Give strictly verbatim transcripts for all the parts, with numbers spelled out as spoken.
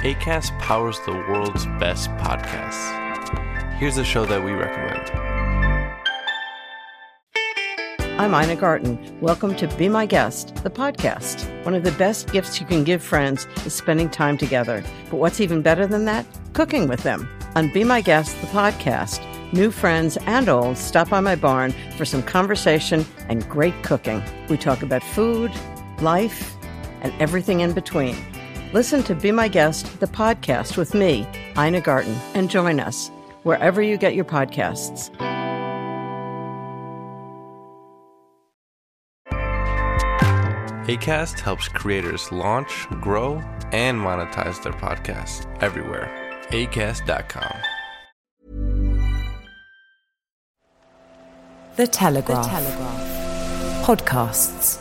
Acast powers the world's best podcasts. Here's a show that we recommend. I'm Ina Garten. Welcome to Be My Guest, the podcast. One of the best gifts you can give friends is spending time together. But what's even better than that? Cooking with them. On Be My Guest, the podcast, new friends and old stop by my barn for some conversation and great cooking. We talk about food, life, and everything in between. Listen to Be My Guest, the podcast with me, Ina Garten, and join us wherever you get your podcasts. Acast helps creators launch, grow, and monetize their podcasts everywhere. Acast dot com. The Telegraph. The Telegraph. Podcasts.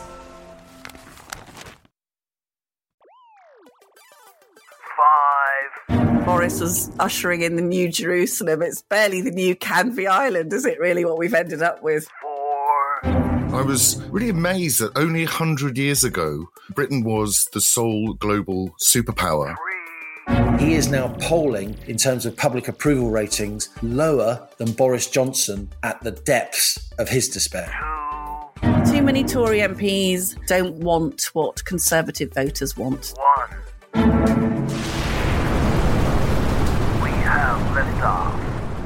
Five. Boris was ushering in the new Jerusalem. It's barely the new Canvey Island, is it really, what we've ended up with? I was really amazed that only one hundred years ago, Britain was the sole global superpower. He is now polling, in terms of public approval ratings, lower than Boris Johnson at the depths of his despair. Too many Tory M Ps don't want what Conservative voters want. One. We have liftoff.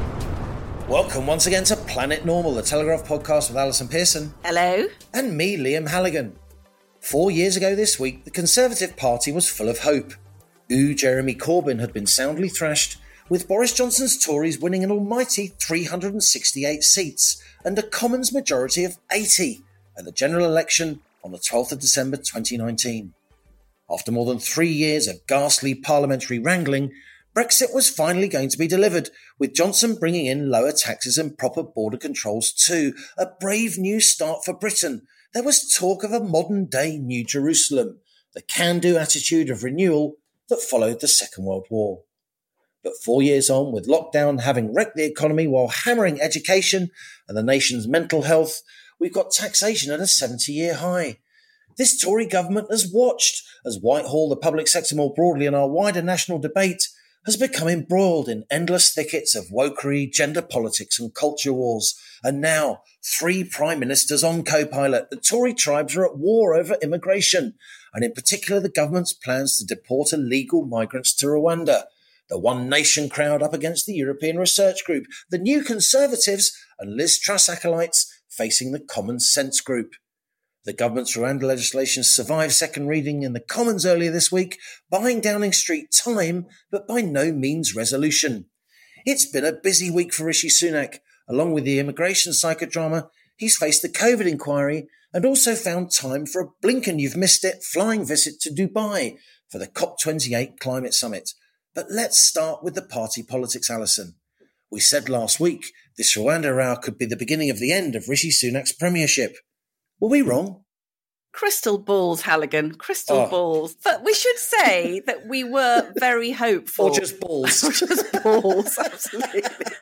Welcome once again to Planet Normal, the Telegraph podcast with Alison Pearson. Hello. And me, Liam Halligan. Four years ago this week, the Conservative Party was full of hope. Ooh, Jeremy Corbyn had been soundly thrashed, with Boris Johnson's Tories winning an almighty three hundred sixty-eight seats and a Commons majority of eighty at the general election on the twelfth of December twenty nineteen. After more than three years of ghastly parliamentary wrangling, Brexit was finally going to be delivered, with Johnson bringing in lower taxes and proper border controls too. A brave new start for Britain. There was talk of a modern-day New Jerusalem, the can-do attitude of renewal that followed the Second World War. But four years on, with lockdown having wrecked the economy while hammering education and the nation's mental health, we've got taxation at a seventy-year high. This Tory government has watched as Whitehall, the public sector more broadly, and our wider national debate has become embroiled in endless thickets of wokery, gender politics and culture wars. And now, three prime ministers on co-pilot. The Tory tribes are at war over immigration, and in particular the government's plans to deport illegal migrants to Rwanda. The One Nation crowd up against the European Research Group, the New Conservatives and Liz Truss acolytes facing the Common Sense Group. The government's Rwanda legislation survived second reading in the Commons earlier this week, buying Downing Street time, but by no means resolution. It's been a busy week for Rishi Sunak. Along with the immigration psychodrama, he's faced the COVID inquiry and also found time for a blink-and-you've-missed-it flying visit to Dubai for the COP twenty-eight climate summit. But let's start with the party politics, Alison. We said last week this Rwanda row could be the beginning of the end of Rishi Sunak's premiership. Were we wrong? Crystal balls, Halligan. Crystal Oh. balls. But we should say that we were very hopeful. Or just balls? Or just balls, absolutely.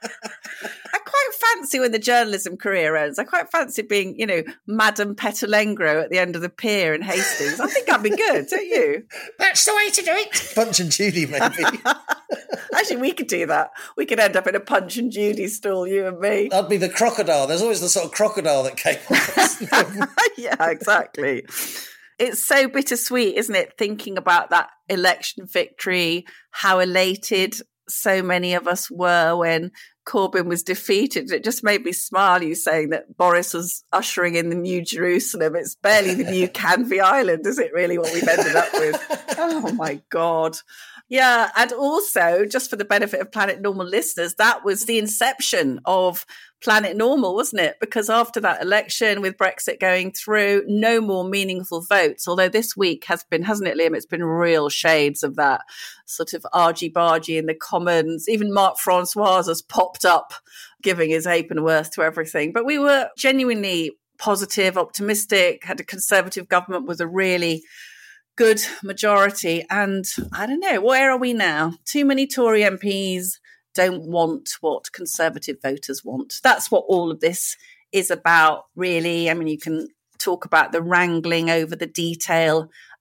I quite fancy when the journalism career ends. I quite fancy being, you know, Madame Petulengro at the end of the pier in Hastings. I think that'd be good, don't you? That's the way to do it. Punch and Judy, maybe. Actually, we could do that. We could end up in a Punch and Judy stall, you and me. That'd be the crocodile. There's always the sort of crocodile that came off. Yeah, exactly. It's so bittersweet, isn't it? Thinking about that election victory, how elated so many of us were when Corbyn was defeated. It just made me smile, you saying that Boris was ushering in the new Jerusalem. It's barely the new Canvey Island, is it really, what we've ended up with? Oh, my God. Yeah, and also, just for the benefit of Planet Normal listeners, that was the inception of Planet Normal, wasn't it? Because after that election, with Brexit going through, no more meaningful votes. Although this week has been, hasn't it, Liam? It's been real shades of that sort of argy-bargy in the Commons. Even Mark Francois has popped up, giving his ape and worth to everything. But we were genuinely positive, optimistic, had a Conservative government with a really good majority. And I don't know, where are we now? Too many Tory M Ps don't want what Conservative voters want. That's what all of this is about, really. I mean, you can talk about the wrangling over the detail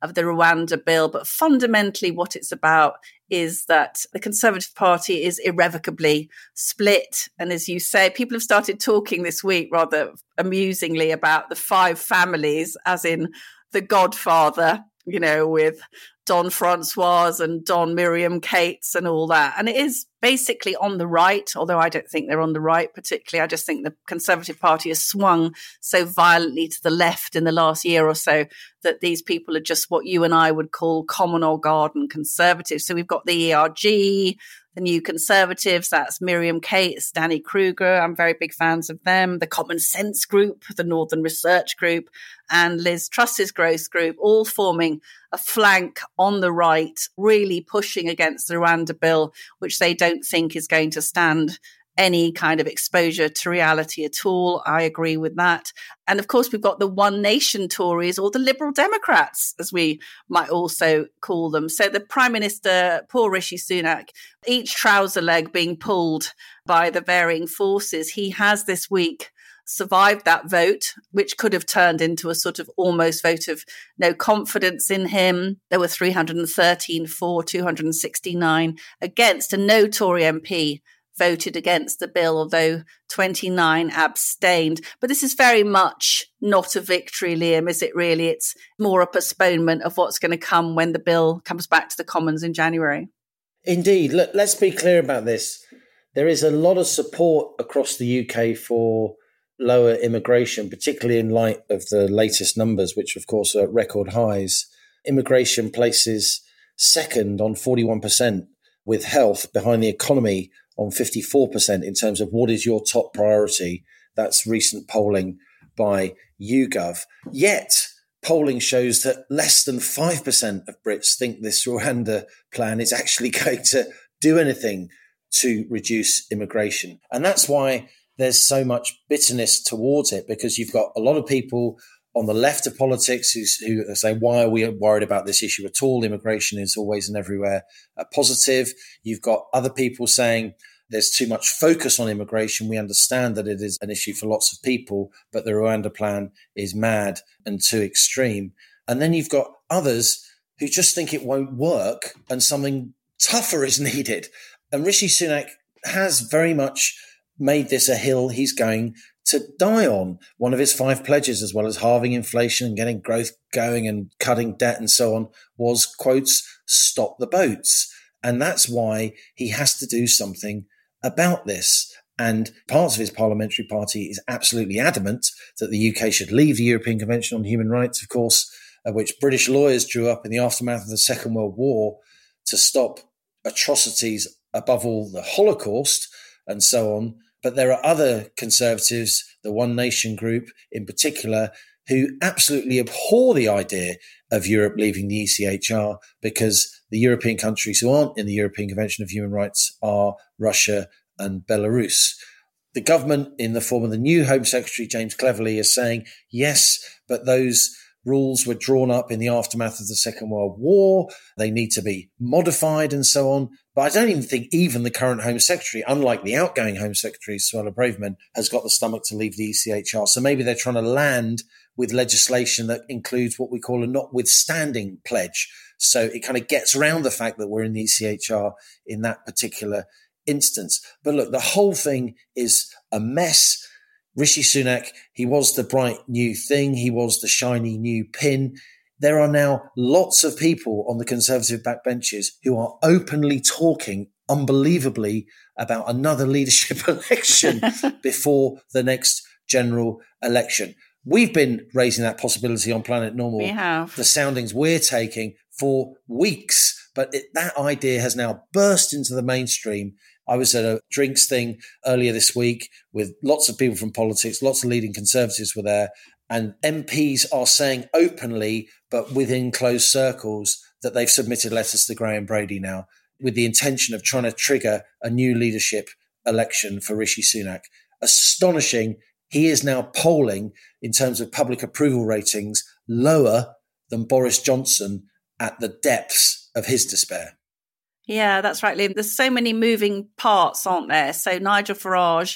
of the Rwanda bill. But fundamentally, what it's about is that the Conservative Party is irrevocably split. And as you say, people have started talking this week rather amusingly about the five families, as in The Godfather, you know, with Don Francois and Don Miriam Cates and all that. And it is basically on the right, although I don't think they're on the right particularly. I just think the Conservative Party has swung so violently to the left in the last year or so that these people are just what you and I would call common or garden conservatives. So we've got the E R G, the New Conservatives, that's Miriam Cates, Danny Kruger. I'm very big fans of them. The Common Sense Group, the Northern Research Group, and Liz Truss's Growth Group, all forming a flank on the right, really pushing against the Rwanda bill, which they don't think is going to stand any kind of exposure to reality at all. I agree with that. And of course, we've got the One Nation Tories, or the Liberal Democrats, as we might also call them. So the Prime Minister, poor Rishi Sunak, each trouser leg being pulled by the varying forces. He has this week survived that vote, which could have turned into a sort of almost vote of no confidence in him. There were three hundred thirteen for, two hundred sixty-nine against, and no Tory M P voted against the bill, although twenty-nine abstained. But this is very much not a victory, Liam, is it really? It's more a postponement of what's going to come when the bill comes back to the Commons in January. Indeed. Look, let's be clear about this. There is a lot of support across the U K for lower immigration, particularly in light of the latest numbers, which of course are at record highs. Immigration places second on forty-one percent, with health behind the economy on fifty-four percent in terms of what is your top priority. That's recent polling by YouGov. Yet, polling shows that less than five percent of Brits think this Rwanda plan is actually going to do anything to reduce immigration. And that's why there's so much bitterness towards it, because you've got a lot of people on the left of politics who, who say, why are we worried about this issue at all? Immigration is always and everywhere a positive. You've got other people saying there's too much focus on immigration. We understand that it is an issue for lots of people, but the Rwanda plan is mad and too extreme. And then you've got others who just think it won't work and something tougher is needed. And Rishi Sunak has very much made this a hill he's going to die on. One of his five pledges, as well as halving inflation and getting growth going and cutting debt and so on, was, quotes, stop the boats. And that's why he has to do something about this. And parts of his parliamentary party is absolutely adamant that the U K should leave the European Convention on Human Rights, of course, uh, which British lawyers drew up in the aftermath of the Second World War to stop atrocities, above all the Holocaust and so on. But there are other Conservatives, the One Nation group in particular, who absolutely abhor the idea of Europe leaving the E C H R, because the European countries who aren't in the European Convention of Human Rights are Russia and Belarus. The government, in the form of the new Home Secretary, James Cleverly, is saying, yes, but those rules were drawn up in the aftermath of the Second World War. They need to be modified and so on. But I don't even think even the current Home Secretary, unlike the outgoing Home Secretary, Suella Braverman, has got the stomach to leave the E C H R. So maybe they're trying to land with legislation that includes what we call a notwithstanding pledge. So it kind of gets around the fact that we're in the E C H R in that particular instance. But look, the whole thing is a mess. Rishi Sunak, he was the bright new thing. He was the shiny new pin. There are now lots of people on the Conservative backbenches who are openly talking unbelievably about another leadership election before the next general election. We've been raising that possibility on Planet Normal. We have. The soundings we're taking for weeks, but it, that idea has now burst into the mainstream. I was at a drinks thing earlier this week with lots of people from politics, lots of leading Conservatives were there, and M Ps are saying openly, but within closed circles, that they've submitted letters to Graham Brady now with the intention of trying to trigger a new leadership election for Rishi Sunak. Astonishing. He is now polling, in terms of public approval ratings, lower than Boris Johnson at the depths of his despair. Yeah, that's right, Liam. There's so many moving parts, aren't there? So Nigel Farage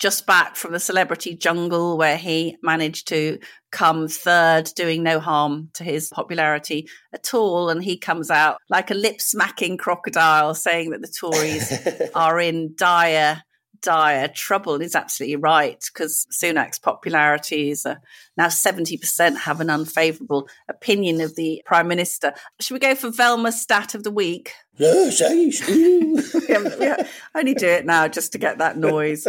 just back from the celebrity jungle where he managed to come third, doing no harm to his popularity at all. And he comes out like a lip-smacking crocodile saying that the Tories are in dire, dire trouble. And he's absolutely right, because Sunak's popularity is uh, now seventy percent have an unfavourable opinion of the Prime Minister. Should we go for Velma stat of the week? Yes, we only do it now just to get that noise.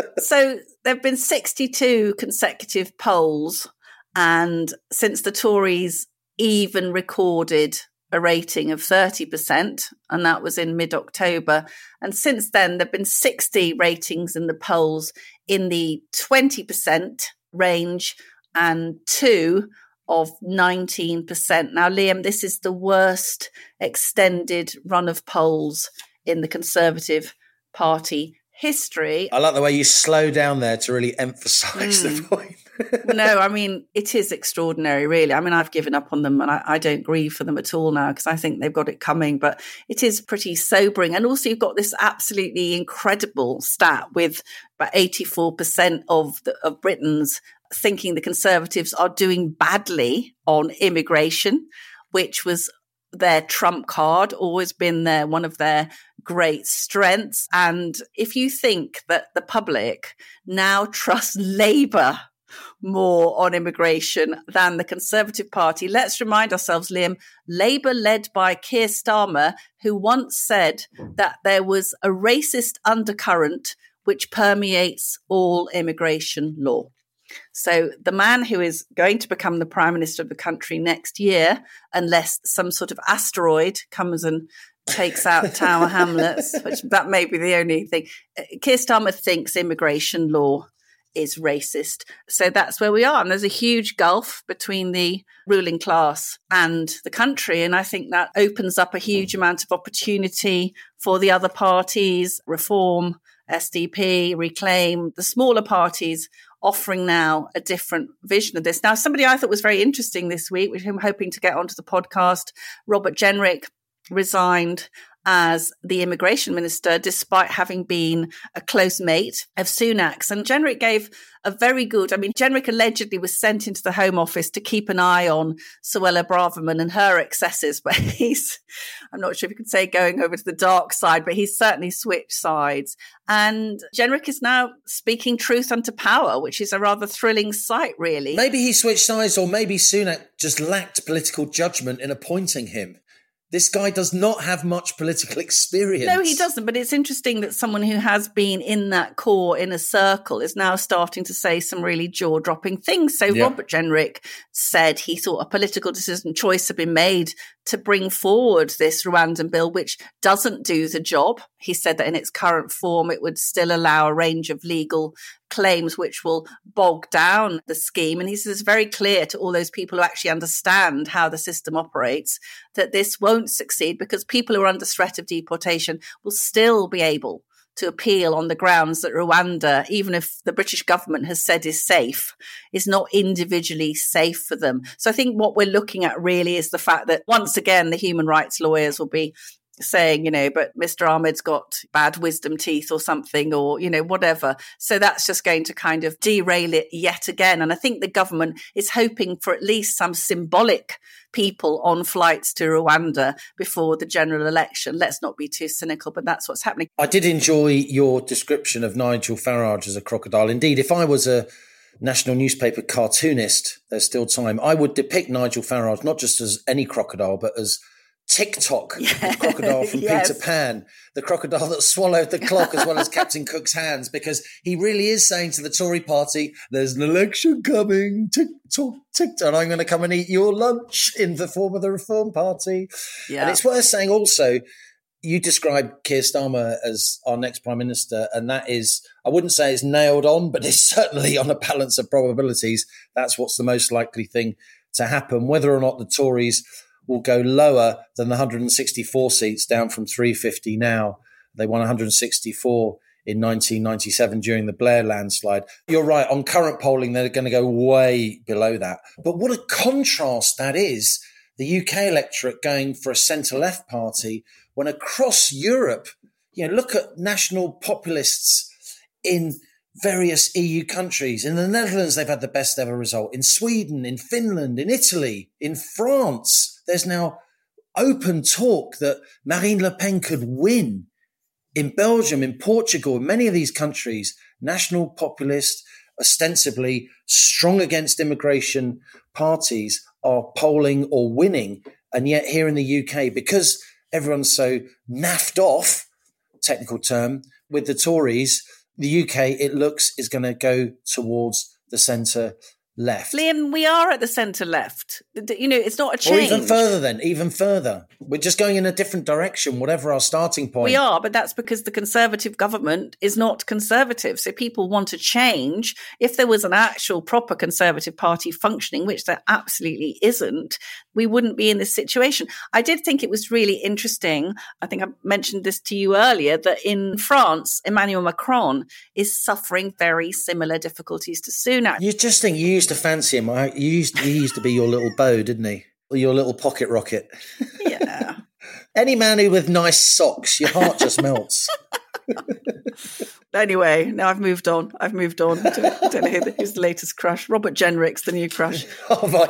So there have been sixty-two consecutive polls, and since the Tories even recorded a rating of thirty percent, and that was in mid-October. And since then, there have been sixty ratings in the polls in the twenty percent range and two of nineteen percent. Now, Liam, this is the worst extended run of polls in the Conservative Party history. I like the way you slow down there to really emphasise Mm. the point. No, I mean, it is extraordinary, really. I mean, I've given up on them and I, I don't grieve for them at all now because I think they've got it coming. But it is pretty sobering. And also you've got this absolutely incredible stat with about eighty-four percent of, the, of Britons thinking the Conservatives are doing badly on immigration, which was their trump card, always been their one of their great strengths. And if you think that the public now trust Labour more on immigration than the Conservative Party, let's remind ourselves, Liam, Labour led by Keir Starmer, who once said that there was a racist undercurrent which permeates all immigration law. So the man who is going to become the Prime Minister of the country next year, unless some sort of asteroid comes and takes out Tower Hamlets, which that may be the only thing, Keir Starmer thinks immigration law is racist. So that's where we are. And there's a huge gulf between the ruling class and the country. And I think that opens up a huge amount of opportunity for the other parties, Reform, S D P, Reclaim, the smaller parties offering now a different vision of this. Now, somebody I thought was very interesting this week, which I'm hoping to get onto the podcast, Robert Jenrick resigned as the immigration minister, despite having been a close mate of Sunak's. And Jenrick gave a very good, I mean, Jenrick allegedly was sent into the Home Office to keep an eye on Suella Braverman and her excesses, but he's, I'm not sure if you could say going over to the dark side, but he's certainly switched sides. And Jenrick is now speaking truth unto power, which is a rather thrilling sight, really. Maybe he switched sides, or maybe Sunak just lacked political judgment in appointing him. This guy does not have much political experience. No, he doesn't. But it's interesting that someone who has been in that core inner circle is now starting to say some really jaw-dropping things. So Yeah. Robert Jenrick said he thought a political decision choice had been made to bring forward this Rwandan bill, which doesn't do the job. He said that in its current form, it would still allow a range of legal claims which will bog down the scheme. And he says it's very clear to all those people who actually understand how the system operates that this won't succeed because people who are under threat of deportation will still be able to appeal on the grounds that Rwanda, even if the British government has said is safe, is not individually safe for them. So I think what we're looking at really is the fact that once again, the human rights lawyers will be saying, you know, but Mister Ahmed's got bad wisdom teeth or something, or, you know, whatever. So that's just going to kind of derail it yet again. And I think the government is hoping for at least some symbolic people on flights to Rwanda before the general election. Let's not be too cynical, but that's what's happening. I did enjoy your description of Nigel Farage as a crocodile. Indeed, if I was a national newspaper cartoonist, there's still time, I would depict Nigel Farage not just as any crocodile, but as TikTok, Yeah. the crocodile from Yes. Peter Pan, the crocodile that swallowed the clock as well as Captain Cook's hands, because he really is saying to the Tory party, there's an election coming, tick-tock, tick-tock, and I'm going to come and eat your lunch in the form of the Reform Party. Yeah. And it's worth saying also, you described Keir Starmer as our next Prime Minister, and that is, I wouldn't say it's nailed on, but it's certainly on a balance of probabilities. That's what's the most likely thing to happen. Whether or not the Tories will go lower than the one hundred sixty-four seats, down from three hundred fifty now. They won one hundred sixty-four in nineteen ninety-seven during the Blair landslide. You're right, on current polling, they're going to go way below that. But what a contrast that is, the U K electorate going for a centre-left party, when across Europe, you know, look at national populists in various E U countries. In the Netherlands, they've had the best ever result. In Sweden, in Finland, in Italy, in France, there's now open talk that Marine Le Pen could win. In Belgium, in Portugal, in many of these countries, national populist, ostensibly strong against immigration parties are polling or winning. And yet here in the U K, because everyone's so naffed off, technical term, with the Tories, the U K, it looks, is going to go towards the centre left. Liam, we are at the centre left. You know, it's not a change. Or even further then, even further. We're just going in a different direction, whatever our starting point. We are, but that's because the Conservative government is not Conservative. So people want to change. If there was an actual proper Conservative Party functioning, which there absolutely isn't, we wouldn't be in this situation. I did think it was really interesting. I think I mentioned this to you earlier, that in France, Emmanuel Macron is suffering very similar difficulties to Sunak. You just think you used to fancy him. I, you, used, he used to be your little beau, didn't he? Or your little pocket rocket. Yeah. Any man who with nice socks, your heart just melts. Anyway, now I've moved on. I've moved on. I don't, I don't know who, who's the latest crush. Robert Jenrick's the new crush. Oh, my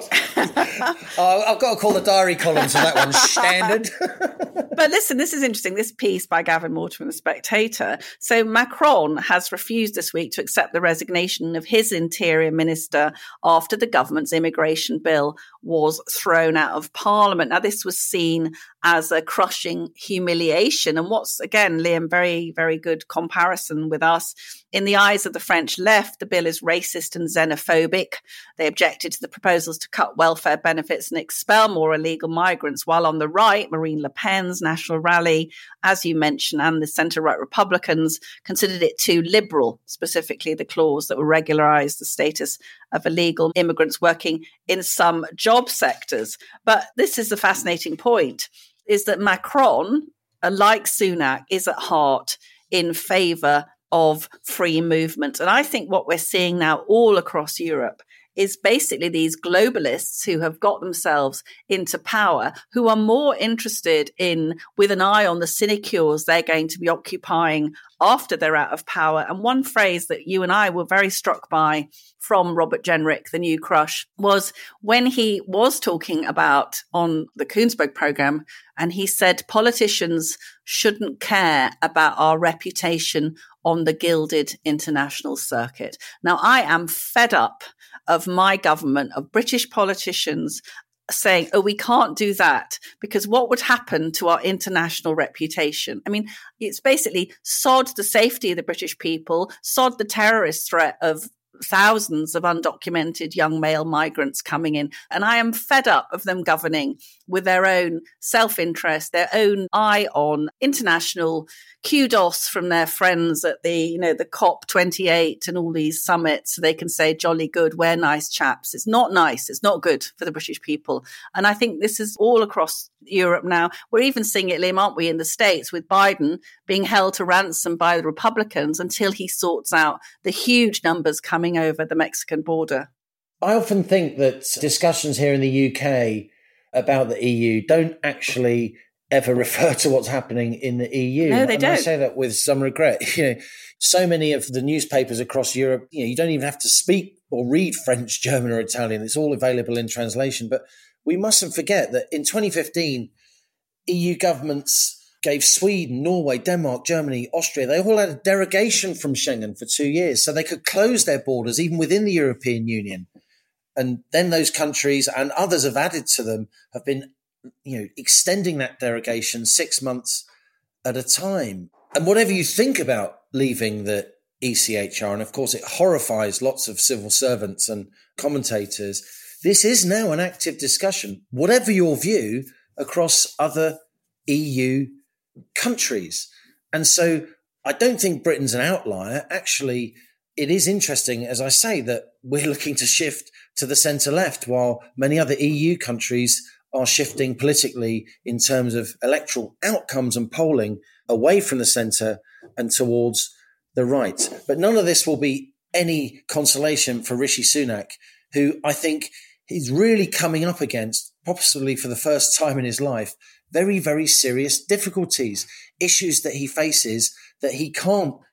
God. oh, I've got to call the diary columns on that one standard. But listen, this is interesting. This piece by Gavin Mortimer in The Spectator. So Macron has refused this week to accept the resignation of his interior minister after the government's immigration bill was thrown out of Parliament. Now, this was seen as a crushing humiliation. And what's, again, Liam, very, very good comparison with us. In the eyes of the French left, the bill is racist and xenophobic. They objected to the proposals to cut welfare benefits and expel more illegal migrants, while on the right, Marine Le Pen's National Rally, as you mentioned, and the centre-right Republicans considered it too liberal, specifically the clause that would regularise the status of illegal immigrants working in some job sectors. But this is the fascinating point, is that Macron, like Sunak, is at heart in favour of free movement. And I think what we're seeing now all across Europe is basically these globalists who have got themselves into power, who are more interested in, with an eye on the sinecures they're going to be occupying after they're out of power. And one phrase that you and I were very struck by from Robert Jenrick, the new crush, was when he was talking about on the Koonsberg programme, and he said politicians shouldn't care about our reputation on the gilded international circuit. Now, I am fed up of my government, of British politicians saying, oh, we can't do that because what would happen to our international reputation? I mean, it's basically sod the safety of the British people, sod the terrorist threat of thousands of undocumented young male migrants coming in. And I am fed up of them governing with their own self-interest, their own eye on international kudos from their friends at the, you know, the COP twenty-eight and all these summits. So they can say, jolly good, we're nice chaps. It's not nice. It's not good for the British people. And I think this is all across Europe now. We're even seeing it, Liam, aren't we, in the States with Biden being held to ransom by the Republicans until he sorts out the huge numbers coming over the Mexican border. I often think that discussions here in the U K about the E U don't actually ever refer to what's happening in the E U. No, they and don't. I say that with some regret. You know, so many of the newspapers across Europe, you know, you don't even have to speak or read French, German or Italian. It's all available in translation. But we mustn't forget that in twenty fifteen, E U governments gave Sweden, Norway, Denmark, Germany, Austria, they all had a derogation from Schengen for two years. So they could close their borders even within the European Union. And then those countries and others have added to them have been, you know, extending that derogation six months at a time. And whatever you think about leaving the E C H R, and of course it horrifies lots of civil servants and commentators, this is now an active discussion, whatever your view, across other E U countries. And so I don't think Britain's an outlier. Actually, it is interesting, as I say, that we're looking to shift to the centre left while many other E U countries are shifting politically in terms of electoral outcomes and polling away from the centre and towards the right. But none of this will be any consolation for Rishi Sunak, who I think is really coming up against, possibly for the first time in his life, very, very serious difficulties, issues that he faces that he can't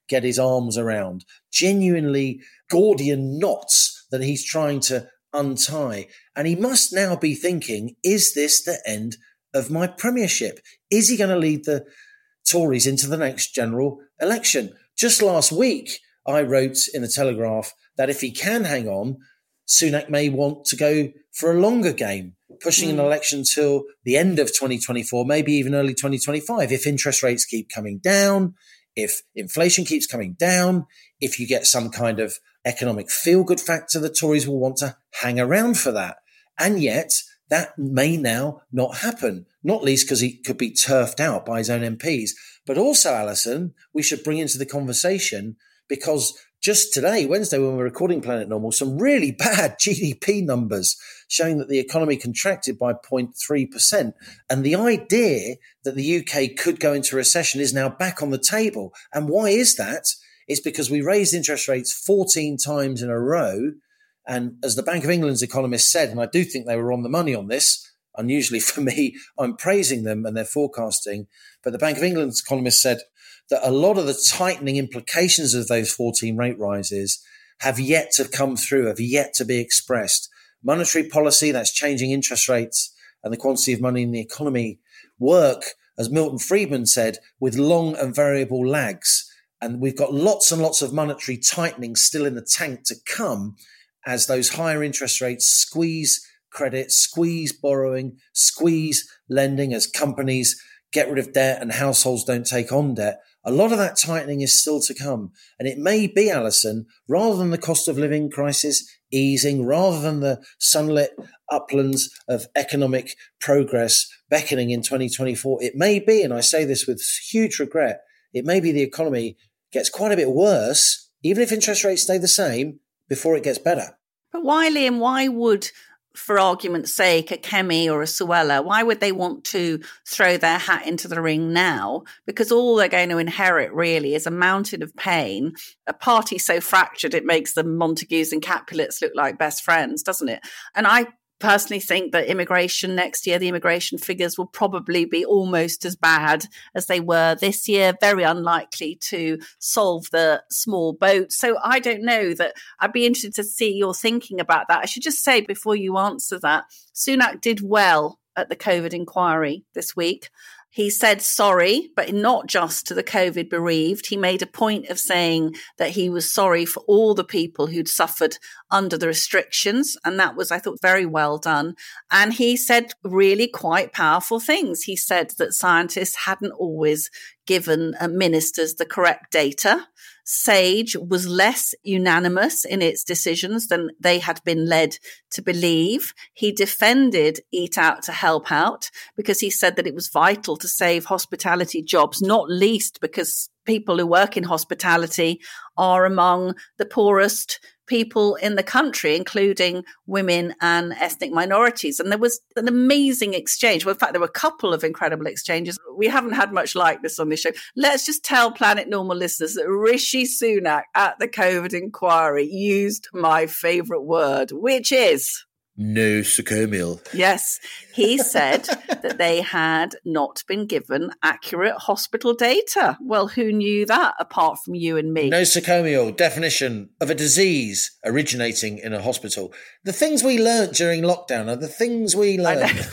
get his arms around, genuinely Gordian knots that he's trying to untie. And he must now be thinking, is this the end of my premiership? Is he going to lead the Tories into the next general election? Just last week, I wrote in the Telegraph that if he can hang on, Sunak may want to go for a longer game, pushing mm. an election till the end of twenty twenty-four, maybe even early twenty twenty-five. If interest rates keep coming down, if inflation keeps coming down, if you get some kind of economic feel-good factor, the Tories will want to hang around for that. And yet that may now not happen, not least because he could be turfed out by his own M Ps. But also, Alison, we should bring into the conversation, because just today, Wednesday, when we're recording Planet Normal, some really bad G D P numbers showing that the economy contracted by zero point three percent. And the idea that the U K could go into recession is now back on the table. And why is that? It's because we raised interest rates fourteen times in a row. And as the Bank of England's economists said, and I do think they were on the money on this, unusually for me, I'm praising them and their forecasting, but the Bank of England's economists said that a lot of the tightening implications of those fourteen rate rises have yet to come through, have yet to be expressed. Monetary policy, that's changing interest rates and the quantity of money in the economy, work, as Milton Friedman said, with long and variable lags. And we've got lots and lots of monetary tightening still in the tank to come as those higher interest rates squeeze credit, squeeze borrowing, squeeze lending as companies get rid of debt and households don't take on debt. A lot of that tightening is still to come. And it may be, Alison, rather than the cost of living crisis easing, rather than the sunlit uplands of economic progress beckoning in twenty twenty-four, it may be, and I say this with huge regret, it may be the economy gets quite a bit worse, even if interest rates stay the same, before it gets better. But why, Liam, why would, for argument's sake, a Kemi or a Suella, why would they want to throw their hat into the ring now? Because all they're going to inherit really is a mountain of pain, a party so fractured it makes the Montagues and Capulets look like best friends, doesn't it? And I personally think that immigration next year, the immigration figures will probably be almost as bad as they were this year, very unlikely to solve the small boat. So I don't know that I'd be interested to see your thinking about that. I should just say before you answer that, Sunak did well at the COVID inquiry this week. He said sorry, but not just to the COVID bereaved. He made a point of saying that he was sorry for all the people who'd suffered under the restrictions. And that was, I thought, very well done. And he said really quite powerful things. He said that scientists hadn't always given uh, ministers the correct data. SAGE was less unanimous in its decisions than they had been led to believe. He defended Eat Out to Help Out because he said that it was vital to save hospitality jobs, not least because people who work in hospitality are among the poorest people in the country, including women and ethnic minorities. And there was an amazing exchange. Well, in fact, there were a couple of incredible exchanges. We haven't had much like this on this show. Let's just tell Planet Normal listeners that Rishi Sunak at the COVID inquiry used my favourite word, which is... nosocomial. Yes. He said that they had not been given accurate hospital data. Well, who knew that apart from you and me? Nosocomial, definition of a disease originating in a hospital. The things we learnt during lockdown are the things we learnt.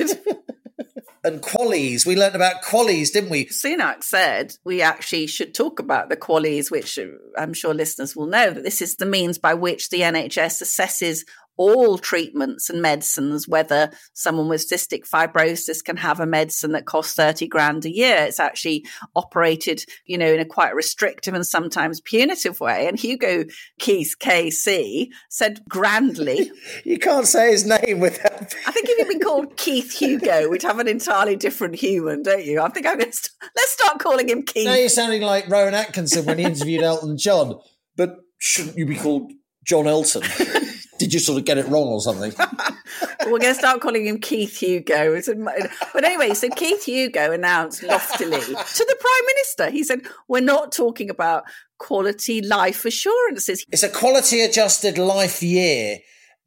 And qualies. We learnt about qualies, didn't we? Sunak said we actually should talk about the qualies, which I'm sure listeners will know, that this is the means by which the N H S assesses all treatments and medicines, whether someone with cystic fibrosis can have a medicine that costs thirty grand a year. It's actually operated, you know, in a quite restrictive and sometimes punitive way. And Hugo Keith K C said grandly... You can't say his name without... I think if you'd been called Keith Hugo, we'd have an entirely different human, don't you? I think I'm going to... St- Let's start calling him Keith. Now you're sounding like Rowan Atkinson when he interviewed Elton John. But shouldn't you be called John Elton? Did you sort of get it wrong or something? We're going to start calling him Keith Hugo. But anyway, so Keith Hugo announced loftily to the Prime Minister, he said, we're not talking about quality life assurances. It's a quality adjusted life year. And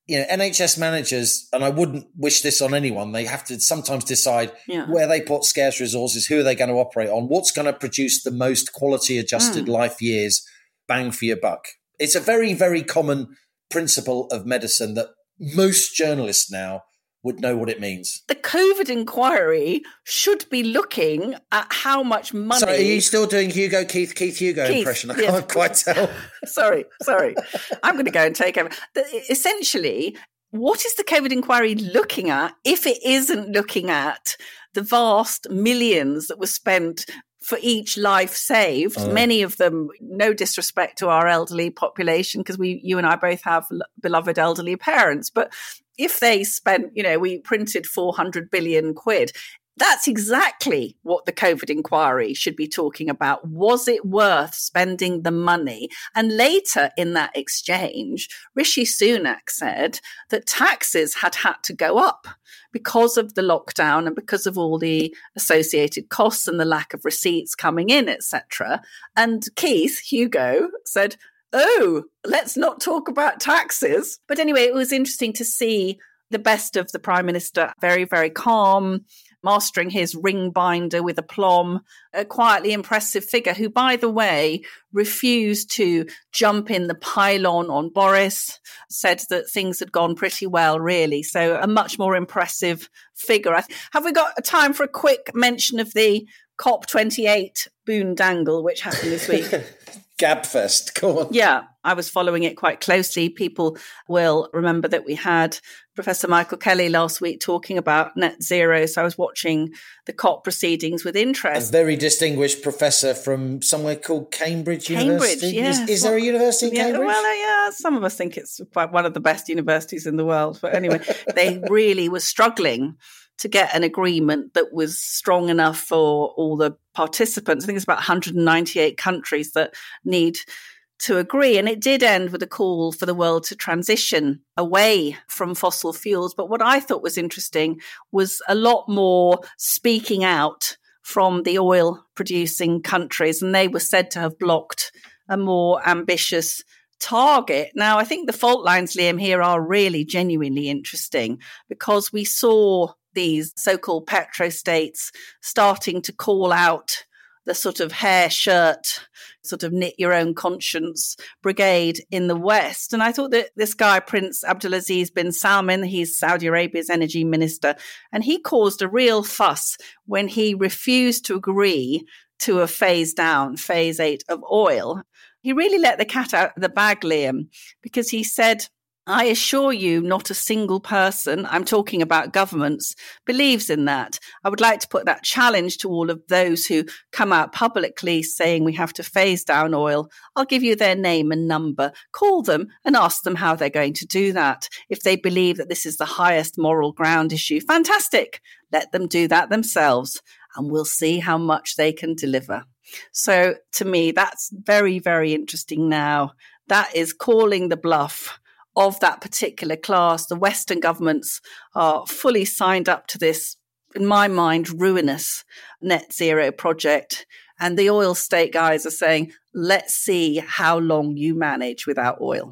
you know, N H S managers, and I wouldn't wish this on anyone, they have to sometimes decide Yeah. where they put scarce resources, who are they going to operate on, what's going to produce the most quality adjusted Mm. life years, bang for your buck. It's a very, very common principle of medicine that most journalists now would know what it means. The COVID inquiry should be looking at how much money. Sorry, are you still doing Hugo Keith Keith Hugo Keith, impression? I yes. can't quite tell. sorry, sorry. I'm going to go and take over. The- essentially, what is the COVID inquiry looking at if it isn't looking at the vast millions that were spent for each life saved, Oh. many of them, no disrespect to our elderly population, because we, you and I both have l- beloved elderly parents, but if they spent, you know, we printed four hundred billion quid, that's exactly what the COVID inquiry should be talking about. Was it worth spending the money? And later in that exchange, Rishi Sunak said that taxes had had to go up because of the lockdown and because of all the associated costs and the lack of receipts coming in, et cetera. And Keith, Hugo, said, oh, let's not talk about taxes. But anyway, it was interesting to see the best of the Prime Minister, very, very calm, mastering his ring binder with aplomb, a quietly impressive figure who, by the way, refused to jump in the pylon on Boris, said that things had gone pretty well, really. So a much more impressive figure. Have we got time for a quick mention of the COP twenty-eight boondangle, which happened this week? Gabfest, go on. Yeah, I was following it quite closely. People will remember that we had Professor Michael Kelly last week talking about net zero. So I was watching the COP proceedings with A interest. very distinguished professor from somewhere called Cambridge, Cambridge, University. yes. Is, is there a university in Yeah, Cambridge? well, uh, yeah, some of us think it's quite one of the best universities in the world. But anyway, they really were struggling to get an agreement that was strong enough for all the participants. I think it's about one hundred ninety-eight countries that need to agree. And it did end with a call for the world to transition away from fossil fuels. But what I thought was interesting was a lot more speaking out from the oil producing countries. And they were said to have blocked a more ambitious target. Now, I think the fault lines, Liam, here are really genuinely interesting because we saw these so-called petrostates starting to call out the sort of hair shirt, sort of knit your own conscience brigade in the West. And I thought that this guy, Prince Abdulaziz bin Salman, he's Saudi Arabia's energy minister, and he caused a real fuss when he refused to agree to a phase down, phase eight of oil. He really let the cat out of the bag, Liam, because he said, I assure you, not a single person, I'm talking about governments, believes in that. I would like to put that challenge to all of those who come out publicly saying we have to phase down oil. I'll give you their name and number. Call them and ask them how they're going to do that. If they believe that this is the highest moral ground issue, fantastic. Let them do that themselves and we'll see how much they can deliver. So to me, that's very, very interesting now. That is calling the bluff of that particular class. The Western governments are fully signed up to this, in my mind, ruinous net zero project. And the oil state guys are saying, let's see how long you manage without oil.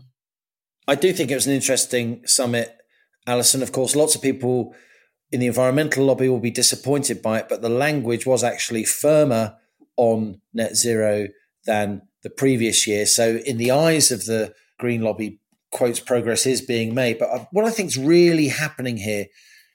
I do think it was an interesting summit, Alison. Of course, lots of people in the environmental lobby will be disappointed by it, but the language was actually firmer on net zero than the previous year. So in the eyes of the green lobby, quotes, progress is being made. But what I think is really happening here,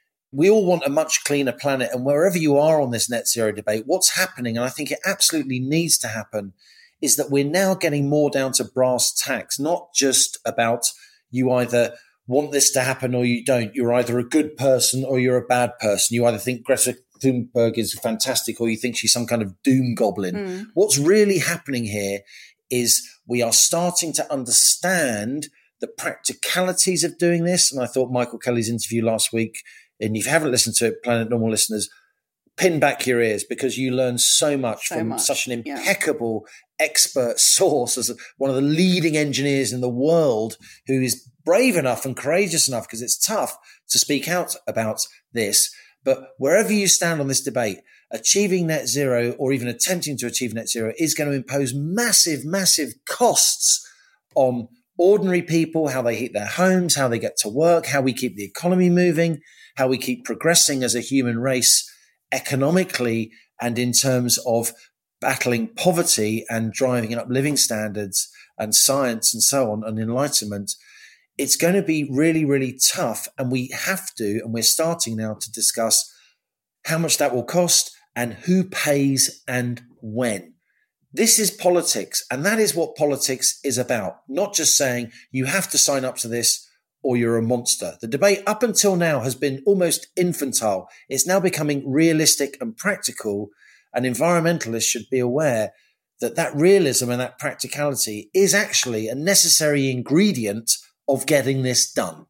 we all want a much cleaner planet. And wherever you are on this net zero debate, what's happening, and I think it absolutely needs to happen, is that we're now getting more down to brass tacks, not just about you either want this to happen or you don't. You're either a good person or you're a bad person. You either think Greta Thunberg is fantastic or you think she's some kind of doom goblin. Mm. What's really happening here is we are starting to understand the practicalities of doing this. And I thought Michael Kelly's interview last week, and if you haven't listened to it, Planet Normal listeners, pin back your ears because you learn so much so from much. such an impeccable yeah. expert source as one of the leading engineers in the world who is brave enough and courageous enough, because it's tough to speak out about this. But wherever you stand on this debate, achieving net zero or even attempting to achieve net zero is going to impose massive, massive costs on ordinary people, how they heat their homes, how they get to work, how we keep the economy moving, how we keep progressing as a human race economically and in terms of battling poverty and driving up living standards and science and so on and enlightenment. It's going to be really, really tough. And we have to, and we're starting now to discuss how much that will cost and who pays and when. This is politics, and that is what politics is about. Not just saying you have to sign up to this or you're a monster. The debate up until now has been almost infantile. It's now becoming realistic and practical, and environmentalists should be aware that that realism and that practicality is actually a necessary ingredient of getting this done.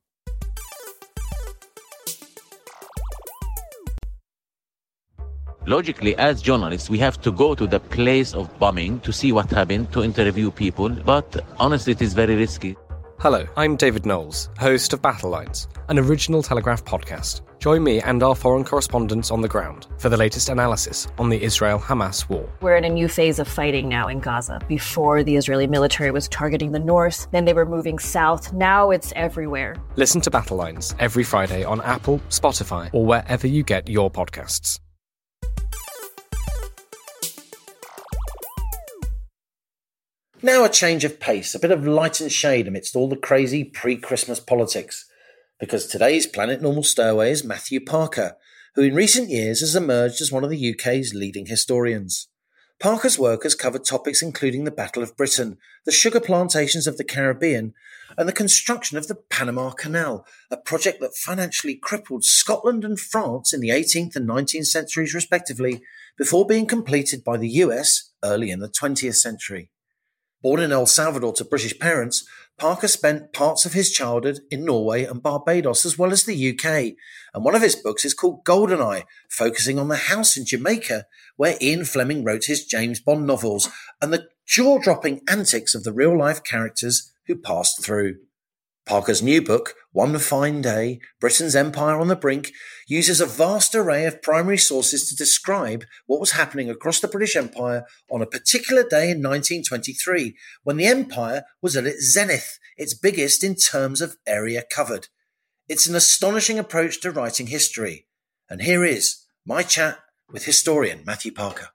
Logically, as journalists, we have to go to the place of bombing to see what happened, to interview people, but honestly, it is very risky. Hello, I'm David Knowles, host of Battle Lines, an original Telegraph podcast. Join me and our foreign correspondents on the ground for the latest analysis on the Israel-Hamas war. We're in a new phase of fighting now in Gaza. Before, the Israeli military was targeting the north, then they were moving south. Now it's everywhere. Listen to Battle Lines every Friday on Apple, Spotify, or wherever you get your podcasts. Now a change of pace, a bit of light and shade amidst all the crazy pre-Christmas politics. Because today's Planet Normal stowaway is Matthew Parker, who in recent years has emerged as one of the U K's leading historians. Parker's work has covered topics including the Battle of Britain, the sugar plantations of the Caribbean, and the construction of the Panama Canal, a project that financially crippled Scotland and France in the eighteenth and nineteenth centuries respectively, before being completed by the U S early in the twentieth century. Born in El Salvador to British parents, Parker spent parts of his childhood in Norway and Barbados as well as the U K, and one of his books is called Goldeneye, focusing on the house in Jamaica where Ian Fleming wrote his James Bond novels and the jaw-dropping antics of the real-life characters who passed through. Parker's new book, One Fine Day, Britain's Empire on the Brink, uses a vast array of primary sources to describe what was happening across the British Empire on a particular day in nineteen twenty-three, when the empire was at its zenith, its biggest in terms of area covered. It's an astonishing approach to writing history. And here is my chat with historian Matthew Parker.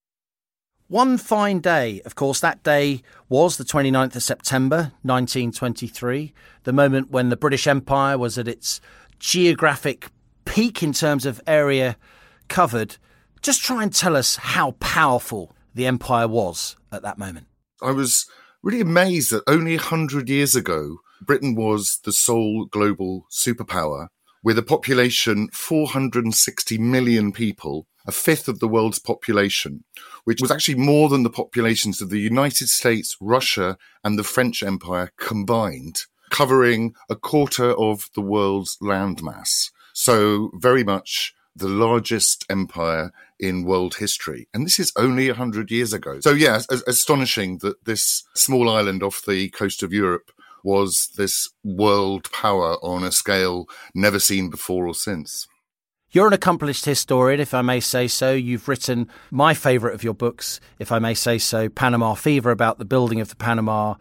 One fine day, of course, that day was the twenty-ninth of September, nineteen twenty-three, the moment when the British Empire was at its geographic peak in terms of area covered. Just try and tell us how powerful the empire was at that moment. I was really amazed that only one hundred years ago, Britain was the sole global superpower with a population four hundred sixty million people, a fifth of the world's population, which was actually more than the populations of the United States, Russia, and the French Empire combined, covering a quarter of the world's landmass. So very much the largest empire in world history. And this is only one hundred years ago. So yeah, it's astonishing that this small island off the coast of Europe was this world power on a scale never seen before or since. You're an accomplished historian, if I may say so. You've written my favourite of your books, if I may say so, Panama Fever, about the building of the Panama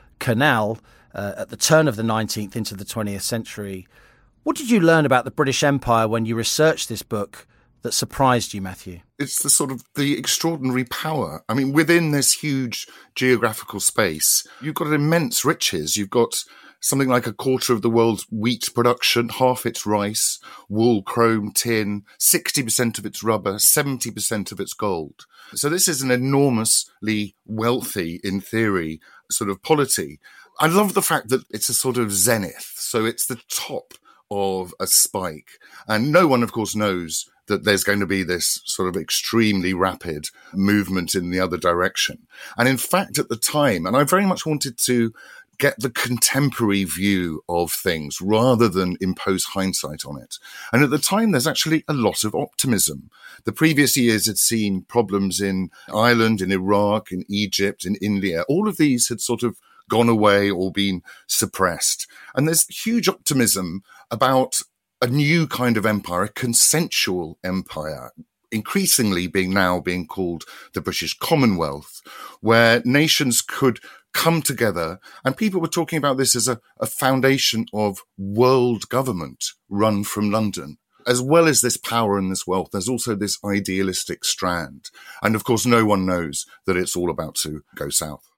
Canal uh, at the turn of the nineteenth into the twentieth century. What did you learn about the British Empire when you researched this book that surprised you, Matthew? It's the sort of the extraordinary power. I mean, within this huge geographical space, you've got immense riches. You've got something like a quarter of the world's wheat production, half its rice, wool, chrome, tin, sixty percent of its rubber, seventy percent of its gold. So this is an enormously wealthy, in theory, sort of polity. I love the fact that it's a sort of zenith. So it's the top of a spike. And no one, of course, knows that there's going to be this sort of extremely rapid movement in the other direction. And in fact, at the time, and I very much wanted to get the contemporary view of things rather than impose hindsight on it. And at the time, there's actually a lot of optimism. The previous years had seen problems in Ireland, in Iraq, in Egypt, in India. All of these had sort of gone away or been suppressed. And there's huge optimism about a new kind of empire, a consensual empire, increasingly being now being called the British Commonwealth, where nations could come together. And people were talking about this as a, a foundation of world government run from London. As well as this power and this wealth, there's also this idealistic strand. And of course, no one knows that it's all about to go south.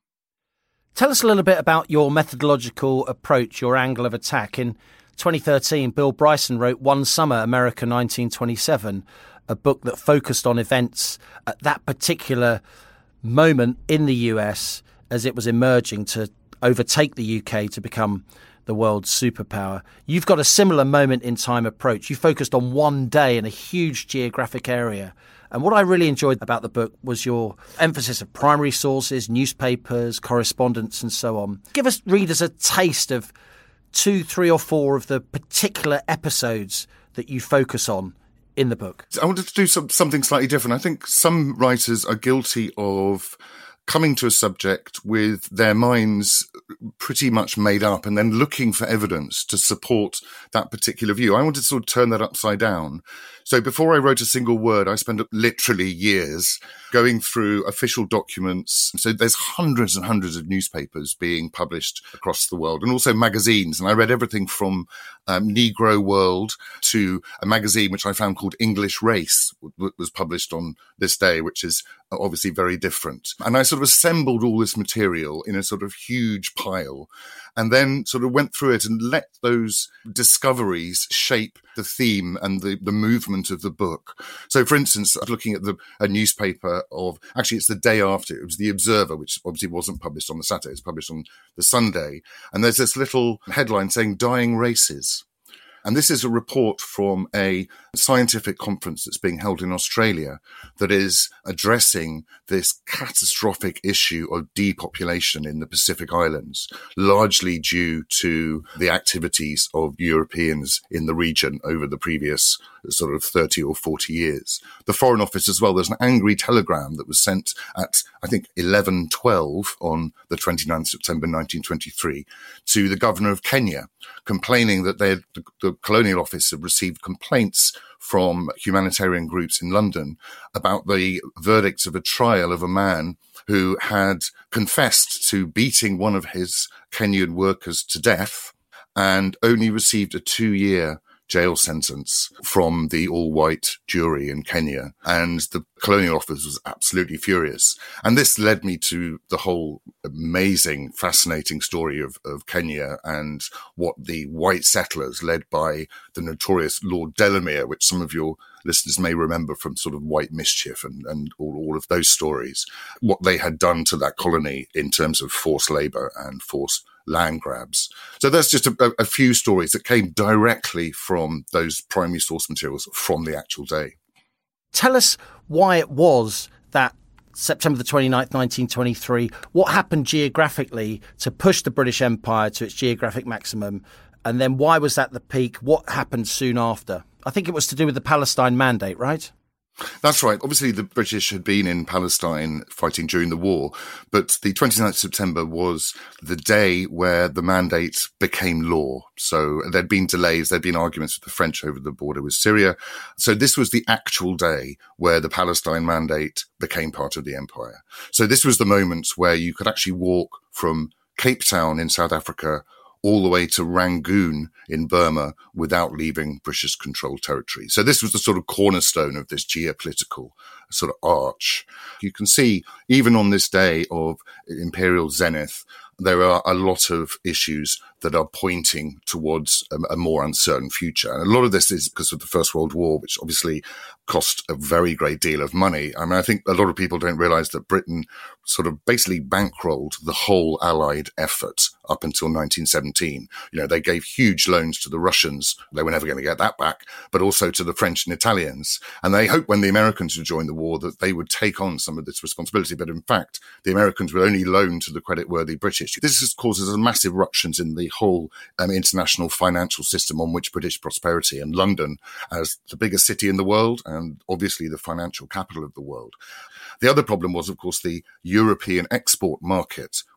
Tell us a little bit about your methodological approach, your angle of attack. In twenty thirteen, Bill Bryson wrote One Summer, America nineteen twenty-seven, a book that focused on events at that particular moment in the U S as it was emerging to overtake the U K to become the world's superpower. You've got a similar moment in time approach. You focused on one day in a huge geographic area. And what I really enjoyed about the book was your emphasis of primary sources, newspapers, correspondence, and so on. Give us readers a taste of two, three or four of the particular episodes that you focus on in the book. I wanted to do some, something slightly different. I think some writers are guilty of coming to a subject with their minds pretty much made up and then looking for evidence to support that particular view. I wanted to sort of turn that upside down. So before I wrote a single word, I spent literally years going through official documents. So there's hundreds and hundreds of newspapers being published across the world, and also magazines. And I read everything from um, Negro World to a magazine which I found called English Race, w- was published on this day, which is obviously very different. And I sort of assembled all this material in a sort of huge pile, and then sort of went through it and let those discoveries shape the theme and the, the movement of the book. So, for instance, I was looking at the, a newspaper of, actually, it's the day after, it was The Observer, which obviously wasn't published on the Saturday, it's published on the Sunday. And there's this little headline saying, "Dying Races." And this is a report from a scientific conference that's being held in Australia that is addressing this catastrophic issue of depopulation in the Pacific Islands, largely due to the activities of Europeans in the region over the previous sort of thirty or forty years. The Foreign Office as well, there's an angry telegram that was sent at, I think, eleven twelve on the twenty-ninth of September nineteen twenty-three to the governor of Kenya, complaining that they had, the, the Colonial Office had received complaints from humanitarian groups in London about the verdicts of a trial of a man who had confessed to beating one of his Kenyan workers to death and only received a two-year jail sentence from the all-white jury in Kenya. And the Colonial Office was absolutely furious. And this led me to the whole amazing, fascinating story of, of Kenya and what the white settlers, led by the notorious Lord Delamere, which some of your listeners may remember from sort of White Mischief and, and all, all of those stories, what they had done to that colony in terms of forced labour and forced land grabs. So that's just a, a few stories that came directly from those primary source materials from the actual day. Tell us why it was that September the twenty-ninth, nineteen twenty-three, what happened geographically to push the British Empire to its geographic maximum, and then why was that the peak? What happened soon after? I think it was to do with the Palestine Mandate, right? That's right. Obviously, the British had been in Palestine fighting during the war, but the twenty-ninth of September was the day where the mandate became law. So there'd been delays, there'd been arguments with the French over the border with Syria. So this was the actual day where the Palestine Mandate became part of the empire. So this was the moment where you could actually walk from Cape Town in South Africa all the way to Rangoon in Burma without leaving British-controlled territory. So this was the sort of cornerstone of this geopolitical sort of arch. You can see, even on this day of imperial zenith, there are a lot of issues that are pointing towards a, a more uncertain future. And a lot of this is because of the First World War, which obviously cost a very great deal of money. I mean, I think a lot of people don't realize that Britain sort of basically bankrolled the whole Allied effort up until nineteen seventeen. You know, they gave huge loans to the Russians. They were never going to get that back, but also to the French and Italians. And they hoped when the Americans would join the war that they would take on some of this responsibility. But in fact, the Americans would only loan to the credit-worthy British. This just causes massive ruptures in the whole um, international financial system on which British prosperity, and London as the biggest city in the world and obviously the financial capital of the world. The other problem was, of course, the European export market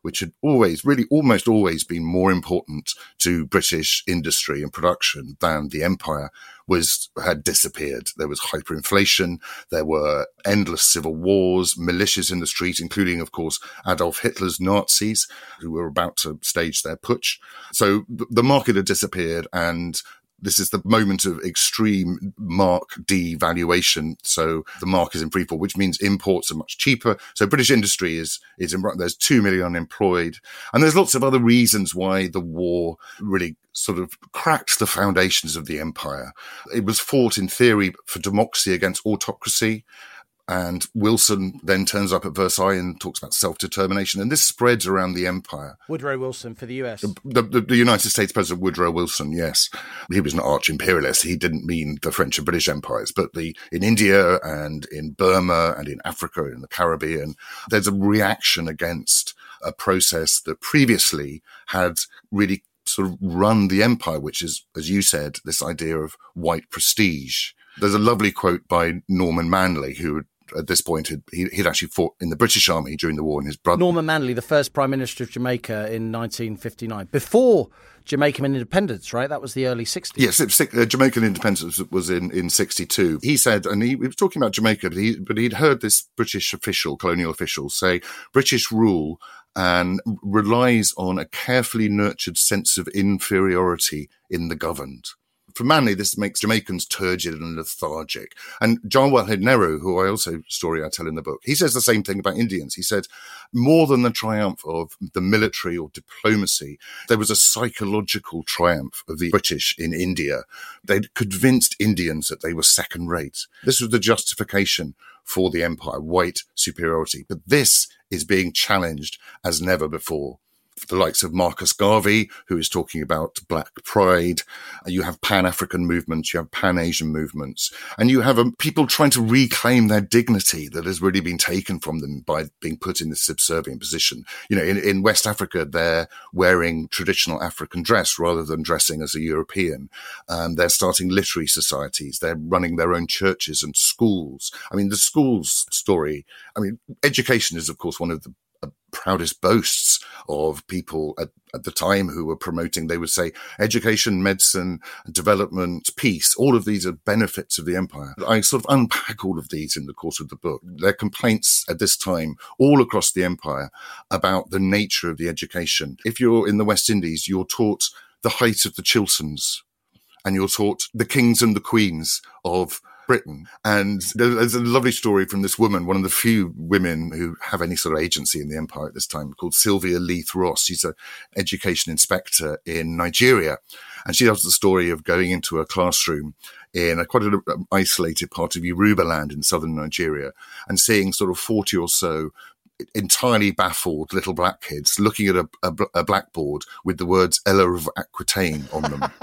which had always, really almost always been more important to British industry and production than the empire, was had disappeared. There was hyperinflation. There were endless civil wars, militias in the street, including, of course, Adolf Hitler's Nazis, who were about to stage their putsch. So the market had disappeared, and this is the moment of extreme mark devaluation. So the mark is in free fall, which means imports are much cheaper. So British industry is, is in, there's two million unemployed. And there's lots of other reasons why the war really sort of cracked the foundations of the empire. It was fought in theory for democracy against autocracy. And Wilson then turns up at Versailles and talks about self-determination. And this spreads around the empire. Woodrow Wilson for the U S. The, the, the United States President Woodrow Wilson, yes. He was an arch-imperialist. He didn't mean the French and British empires. But the in India and in Burma and in Africa and the Caribbean, there's a reaction against a process that previously had really sort of run the empire, which is, as you said, this idea of white prestige. There's a lovely quote by Norman Manley, who at this point, had, he, he'd actually fought in the British Army during the war, and his brother... Norman Manley, the first Prime Minister of Jamaica in nineteen fifty-nine, before Jamaican independence, right? That was the early sixties. Yes, it, uh, Jamaican independence was in, in sixty-two. He said, and he, he was talking about Jamaica, but, he, but he'd heard this British official, colonial official, say, British rule and relies on a carefully nurtured sense of inferiority in the governed. For Manley, this makes Jamaicans turgid and lethargic. And John Wellhead Nehru, who I also story I tell in the book, he says the same thing about Indians. He said, more than the triumph of the military or diplomacy, there was a psychological triumph of the British in India. They'd convinced Indians that they were second rate. This was the justification for the empire, white superiority. But this is being challenged as never before. The likes of Marcus Garvey, who is talking about black pride. You have Pan-African movements, you have Pan-Asian movements, and you have um, people trying to reclaim their dignity that has really been taken from them by being put in this subservient position. You know, in, in West Africa, they're wearing traditional African dress rather than dressing as a European. Um, they're starting literary societies. They're running their own churches and schools. I mean, the schools story, I mean, education is, of course, one of the proudest boasts of people at, at the time who were promoting. They would say education, medicine, development, peace, all of these are benefits of the empire. I sort of unpack all of these in the course of the book. There are complaints at this time all across the empire about the nature of the education. If you're in the West Indies, you're taught the height of the Chilterns, and you're taught the kings and the queens of Britain. And there's a lovely story from this woman, one of the few women who have any sort of agency in the empire at this time, called Sylvia Leith Ross. She's an education inspector in Nigeria. And she tells the story of going into a classroom in a quite an isolated part of Yoruba land in southern Nigeria and seeing sort of forty or so entirely baffled little black kids looking at a, a, a blackboard with the words Ella of Aquitaine on them.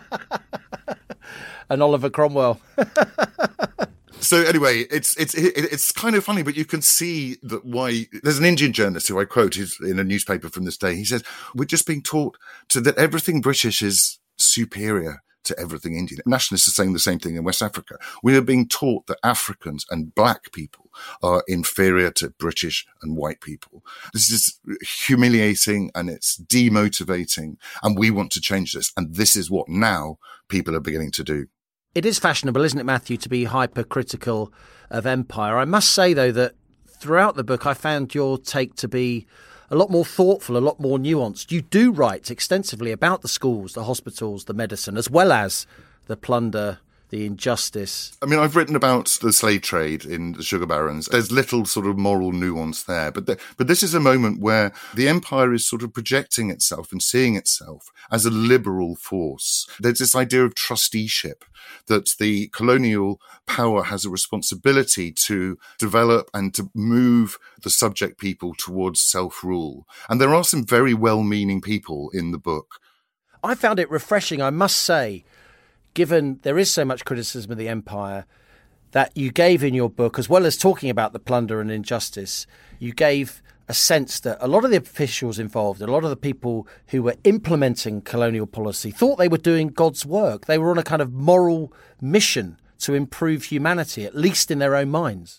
And Oliver Cromwell. So anyway, it's it's it's kind of funny, but you can see that why there's an Indian journalist who I quote who's in a newspaper from this day. He says, we're just being taught to that everything British is superior to everything Indian. Nationalists are saying the same thing in West Africa. We are being taught that Africans and black people are inferior to British and white people. This is humiliating and it's demotivating, and we want to change this. And this is what now people are beginning to do. It is fashionable, isn't it, Matthew, to be hypercritical of empire. I must say, though, that throughout the book, I found your take to be a lot more thoughtful, a lot more nuanced. You do write extensively about the schools, the hospitals, the medicine, as well as the plunder, the injustice. I mean, I've written about the slave trade in the sugar barons. There's little sort of moral nuance there. But the, but this is a moment where the empire is sort of projecting itself and seeing itself as a liberal force. There's this idea of trusteeship, that the colonial power has a responsibility to develop and to move the subject people towards self-rule. And there are some very well-meaning people in the book. I found it refreshing, I must say, given there is so much criticism of the empire, that you gave in your book, as well as talking about the plunder and injustice, you gave a sense that a lot of the officials involved, a lot of the people who were implementing colonial policy, thought they were doing God's work. They were on a kind of moral mission to improve humanity, at least in their own minds.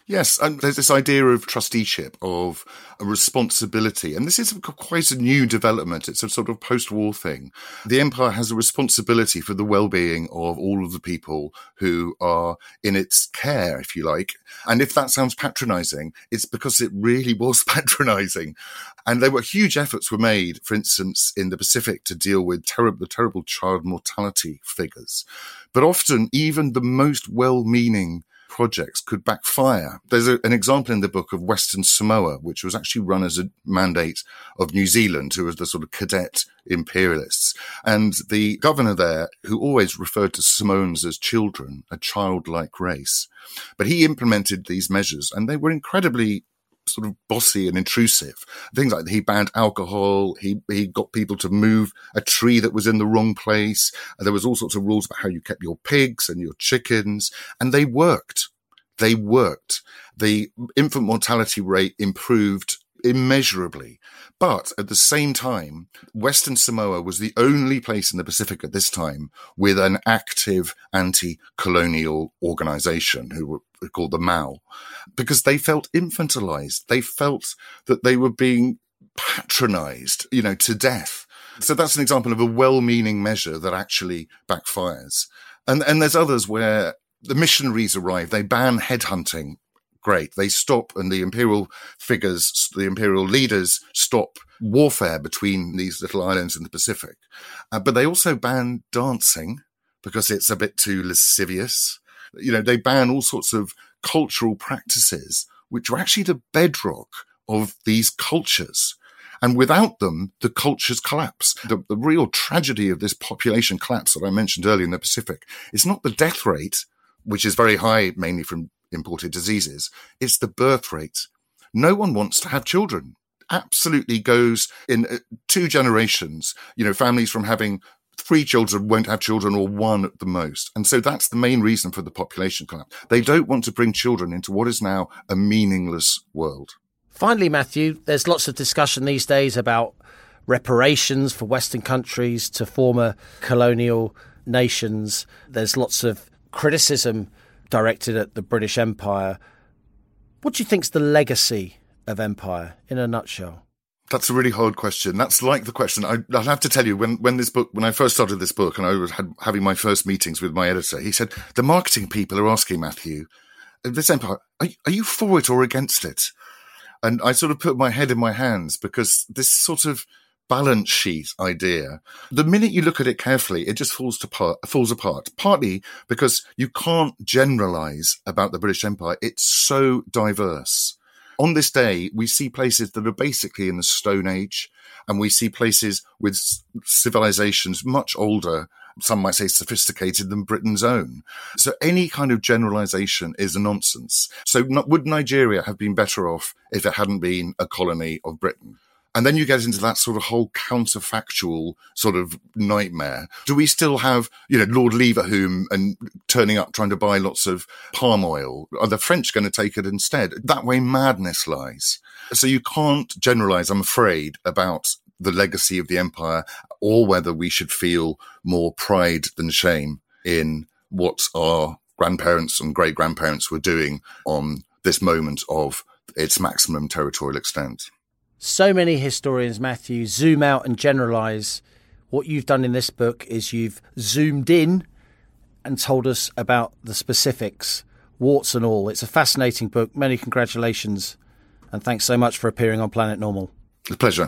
Yes, and there's this idea of trusteeship, of a responsibility. And this is quite a new development. It's a sort of post-war thing. The empire has a responsibility for the well-being of all of the people who are in its care, if you like. And if that sounds patronizing, it's because it really was patronizing. And there were huge efforts were made, for instance, in the Pacific to deal with terrible, the terrible child mortality figures. But often, even the most well-meaning projects could backfire. There's a, an example in the book of Western Samoa, which was actually run as a mandate of New Zealand, who was the sort of cadet imperialists. And the governor there, who always referred to Samoans as children, a childlike race, but he implemented these measures and they were incredibly sort of bossy and intrusive. Things like he banned alcohol, he he got people to move a tree that was in the wrong place. There was all sorts of rules about how you kept your pigs and your chickens, and they worked. They worked. The infant mortality rate improved immeasurably. But at the same time, Western Samoa was the only place in the Pacific at this time with an active anti-colonial organization who were called the Mau, because they felt infantilized. They felt that they were being patronized, you know, to death. So that's an example of a well-meaning measure that actually backfires. And, and there's others where the missionaries arrive, they ban headhunting. Great. They stop, and the imperial figures, the imperial leaders stop warfare between these little islands in the Pacific. Uh, but they also ban dancing because it's a bit too lascivious. You know, they ban all sorts of cultural practices, which are actually the bedrock of these cultures. And without them, the cultures collapse. The, the real tragedy of this population collapse that I mentioned earlier in the Pacific is not the death rate, which is very high, mainly from imported diseases. It's the birth rate. No one wants to have children. Absolutely goes in uh, two generations. You know, families from having three children won't have children, or one at the most. And so that's the main reason for the population collapse. They don't want to bring children into what is now a meaningless world. Finally, Matthew, there's lots of discussion these days about reparations for Western countries to former colonial nations. There's lots of criticism directed at the British Empire. What do you think's the legacy of empire in a nutshell? That's a really hard question. That's like the question. I, I'll have to tell you, when, when this book, when I first started this book and I was had, having my first meetings with my editor, he said, the marketing people are asking, Matthew, this empire, are, are you for it or against it? And I sort of put my head in my hands, because this sort of balance sheet idea, the minute you look at it carefully, it just falls to part, falls apart, partly because you can't generalize about the British Empire. It's so diverse. On this day, we see places that are basically in the Stone Age, and we see places with civilizations much older, some might say sophisticated, than Britain's own. So any kind of generalization is a nonsense. So would Nigeria have been better off if it hadn't been a colony of Britain? And then you get into that sort of whole counterfactual sort of nightmare. Do we still have, you know, Lord Leverhulme and turning up trying to buy lots of palm oil? Are the French going to take it instead? That way madness lies. So you can't generalize, I'm afraid, about the legacy of the empire, or whether we should feel more pride than shame in what our grandparents and great-grandparents were doing on this moment of its maximum territorial extent. So many historians, Matthew, zoom out and generalise. What you've done in this book is you've zoomed in and told us about the specifics, warts and all. It's a fascinating book. Many congratulations. And thanks so much for appearing on Planet Normal. It's a pleasure.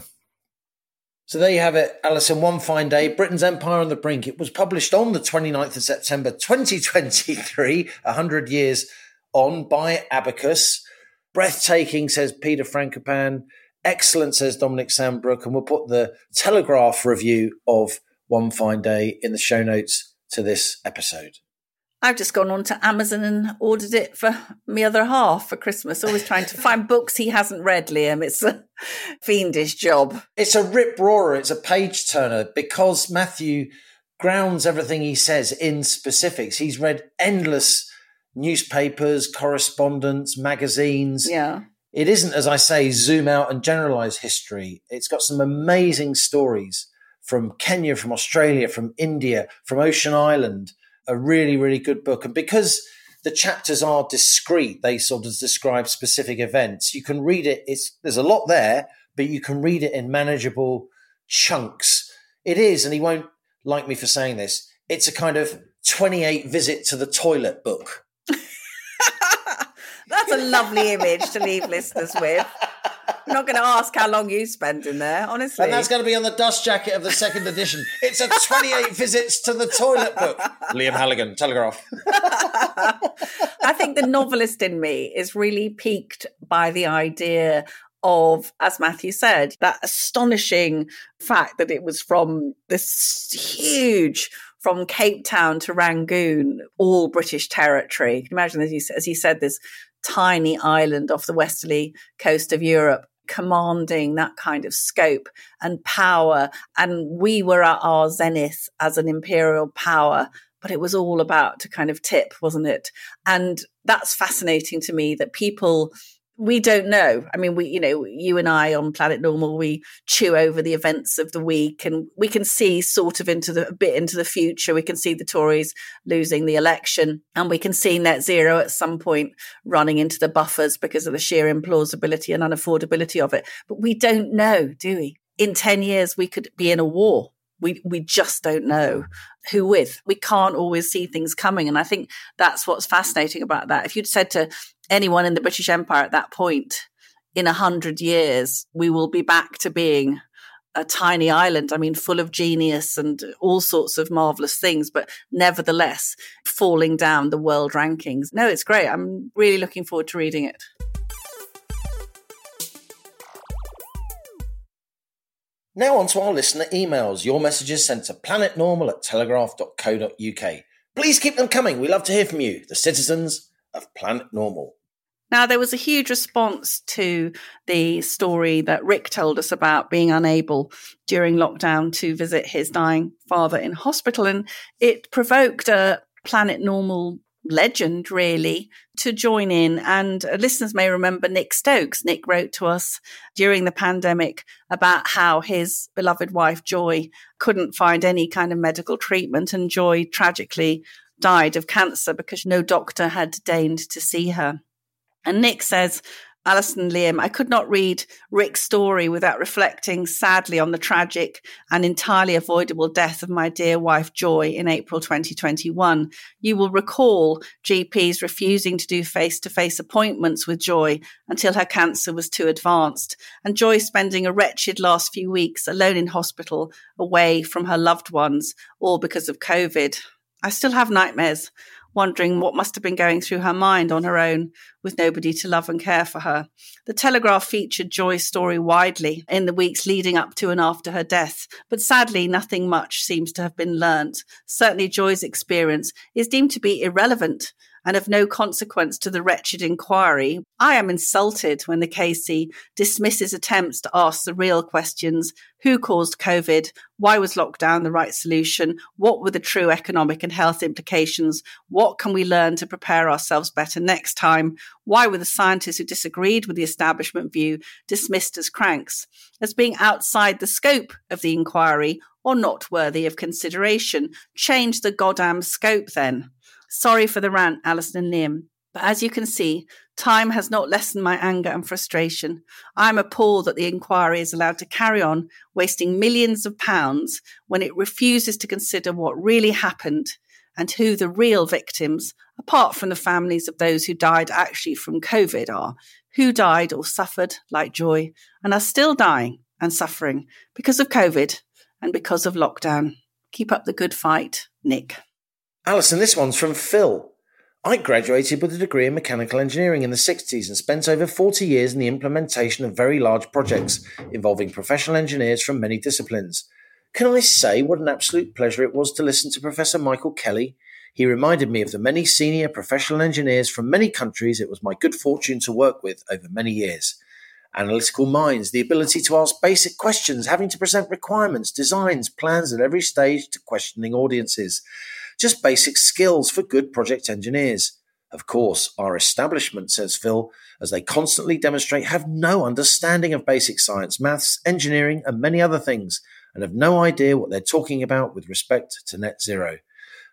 So there you have it, Alison. One fine day, Britain's Empire on the Brink. It was published on the twenty-ninth of September, twenty twenty-three, one hundred years on, by Abacus. Breathtaking, says Peter Frankopan. Excellent, says Dominic Sandbrook, and we'll put the Telegraph review of One Fine Day in the show notes to this episode. I've just gone on to Amazon and ordered it for my other half for Christmas. Always trying to find books he hasn't read, Liam. It's a fiendish job. It's a rip-roarer. It's a page-turner, because Matthew grounds everything he says in specifics. He's read endless newspapers, correspondence, magazines. Yeah. It isn't, as I say, zoom out and generalize history. It's got some amazing stories from Kenya, from Australia, from India, from Ocean Island. A really, really good book. And because the chapters are discrete. They sort of describe specific events. You can read it. It's there's a lot there, but you can read it in manageable chunks. It is, and he won't like me for saying this, it's a kind of twenty-eight visit to the toilet book. That's a lovely image to leave listeners with. I'm not going to ask how long you spent in there, honestly. And that's going to be on the dust jacket of the second edition. It's a twenty-eight visits to the toilet book. Liam Halligan, Telegraph. I think the novelist in me is really piqued by the idea of, as Matthew said, that astonishing fact that it was from this huge, from Cape Town to Rangoon, all British territory. Can you imagine, as he, as he said, this tiny island off the westerly coast of Europe, commanding that kind of scope and power. And we were at our zenith as an imperial power, but it was all about to kind of tip, wasn't it? And that's fascinating to me that people, we don't know. I mean, we, you know, you and I on Planet Normal, we chew over the events of the week and we can see sort of into the, a bit into the future. We can see the Tories losing the election and we can see net zero at some point running into the buffers because of the sheer implausibility and unaffordability of it. But we don't know, do we? In ten years, we could be in a war. We we just don't know who with. We can't always see things coming. And I think that's what's fascinating about that. If you'd said to anyone in the British Empire at that point, in a hundred years, we will be back to being a tiny island, I mean, full of genius and all sorts of marvelous things, but nevertheless falling down the world rankings. No, it's great. I'm really looking forward to reading it. Now on to our listener emails. Your messages sent to planetnormal at telegraph dot co dot uk. Please keep them coming. We love to hear from you, the citizens of Planet Normal. Now, there was a huge response to the story that Rick told us about being unable during lockdown to visit his dying father in hospital. And it provoked a Planet Normal legend, really, to join in. And uh, listeners may remember Nick Stokes. Nick wrote to us during the pandemic about how his beloved wife, Joy, couldn't find any kind of medical treatment. And Joy tragically died of cancer because no doctor had deigned to see her. And Nick says, Alison and Liam, I could not read Rick's story without reflecting sadly on the tragic and entirely avoidable death of my dear wife, Joy, in April twenty twenty-one. You will recall G Ps refusing to do face-to-face appointments with Joy until her cancer was too advanced, and Joy spending a wretched last few weeks alone in hospital, away from her loved ones, all because of COVID. I still have nightmares, wondering what must have been going through her mind on her own with nobody to love and care for her. The Telegraph featured Joy's story widely in the weeks leading up to and after her death, but sadly nothing much seems to have been learnt. Certainly Joy's experience is deemed to be irrelevant and of no consequence to the wretched inquiry. I am insulted when the K C dismisses attempts to ask the real questions. Who caused COVID? Why was lockdown the right solution? What were the true economic and health implications? What can we learn to prepare ourselves better next time? Why were the scientists who disagreed with the establishment view dismissed as cranks, as being outside the scope of the inquiry or not worthy of consideration? Change the goddamn scope then. Sorry for the rant, Alison and Liam, but as you can see, time has not lessened my anger and frustration. I am appalled that the inquiry is allowed to carry on, wasting millions of pounds when it refuses to consider what really happened and who the real victims, apart from the families of those who died actually from COVID, are. Who died or suffered like Joy and are still dying and suffering because of COVID and because of lockdown. Keep up the good fight, Nick. Alison, this one's from Phil. I graduated with a degree in mechanical engineering in the sixties and spent over forty years in the implementation of very large projects involving professional engineers from many disciplines. Can I say what an absolute pleasure it was to listen to Professor Michael Kelly? He reminded me of the many senior professional engineers from many countries it was my good fortune to work with over many years. Analytical minds, the ability to ask basic questions, having to present requirements, designs, plans at every stage to questioning audiences. Just basic skills for good project engineers. Of course, our establishment, says Phil, as they constantly demonstrate, have no understanding of basic science, maths, engineering, and many other things, and have no idea what they're talking about with respect to net zero.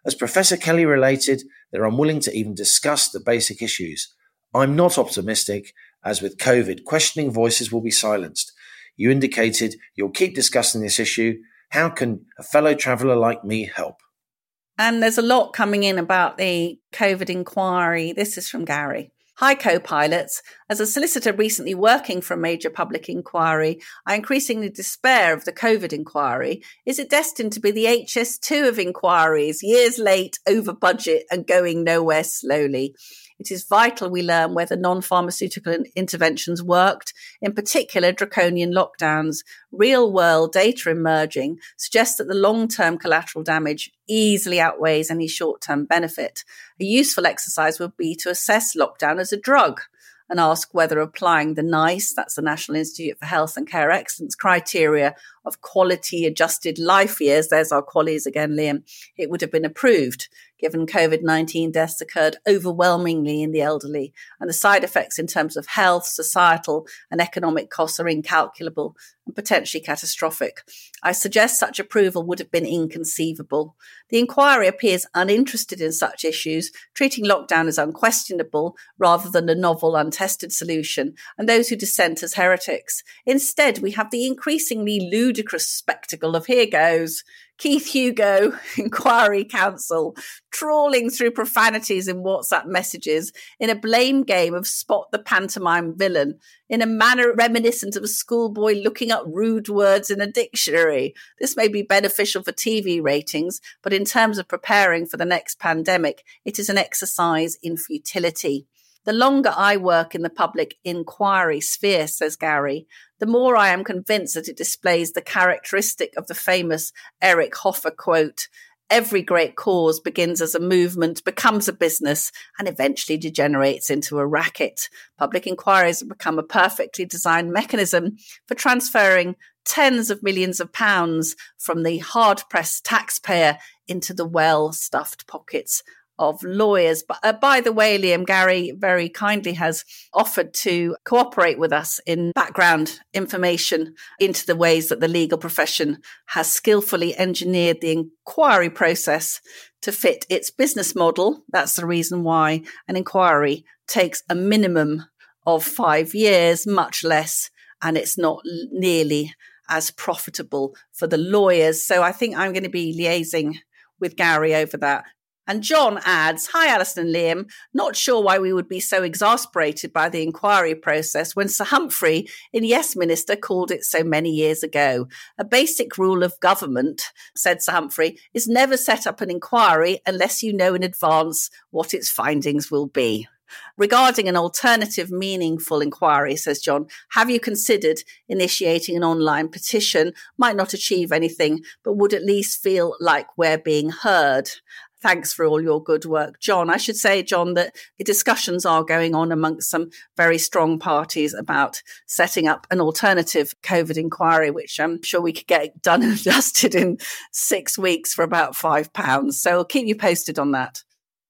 As Professor Kelly related, they're unwilling to even discuss the basic issues. I'm not optimistic. As with COVID, questioning voices will be silenced. You indicated you'll keep discussing this issue. How can a fellow traveller like me help? And there's a lot coming in about the COVID inquiry. This is from Gary. Hi, co-pilots. As a solicitor recently working for a major public inquiry, I increasingly despair of the COVID inquiry. Is it destined to be the H S two of inquiries, years late, over budget, and going nowhere slowly? It is vital we learn whether non-pharmaceutical interventions worked, in particular draconian lockdowns. Real-world data emerging suggests that the long-term collateral damage easily outweighs any short-term benefit. A useful exercise would be to assess lockdown as a drug and ask whether applying the NICE, that's the National Institute for Health and Care Excellence, criteria of quality adjusted life years, there's our qualies again, Liam, it would have been approved, given COVID nineteen deaths occurred overwhelmingly in the elderly, and the side effects in terms of health, societal and economic costs are incalculable and potentially catastrophic. I suggest such approval would have been inconceivable. The inquiry appears uninterested in such issues, treating lockdown as unquestionable rather than a novel, untested solution, and those who dissent as heretics. Instead, we have the increasingly ludicrous spectacle of, here goes, Keith Hugo, Inquiry Council, trawling through profanities in WhatsApp messages in a blame game of spot the pantomime villain, in a manner reminiscent of a schoolboy looking up rude words in a dictionary. This may be beneficial for T V ratings, but in terms of preparing for the next pandemic, it is an exercise in futility. The longer I work in the public inquiry sphere, says Gary, the more I am convinced that it displays the characteristic of the famous Eric Hoffer quote, every great cause begins as a movement, becomes a business, and eventually degenerates into a racket. Public inquiries have become a perfectly designed mechanism for transferring tens of millions of pounds from the hard-pressed taxpayer into the well-stuffed pockets of lawyers. But uh, by the way, Liam, Gary very kindly has offered to cooperate with us in background information into the ways that the legal profession has skillfully engineered the inquiry process to fit its business model. That's the reason why an inquiry takes a minimum of five years, much less, and it's not nearly as profitable for the lawyers. So I think I'm going to be liaising with Gary over that. And John adds, hi, Alison and Liam, not sure why we would be so exasperated by the inquiry process when Sir Humphrey in Yes Minister called it so many years ago. A basic rule of government, said Sir Humphrey, is never set up an inquiry unless you know in advance what its findings will be. Regarding an alternative, meaningful inquiry, says John, have you considered initiating an online petition? Might not achieve anything, but would at least feel like we're being heard. Thanks for all your good work, John. I should say, John, that the discussions are going on amongst some very strong parties about setting up an alternative COVID inquiry, which I'm sure we could get done and dusted in six weeks for about five pounds. So I'll keep you posted on that.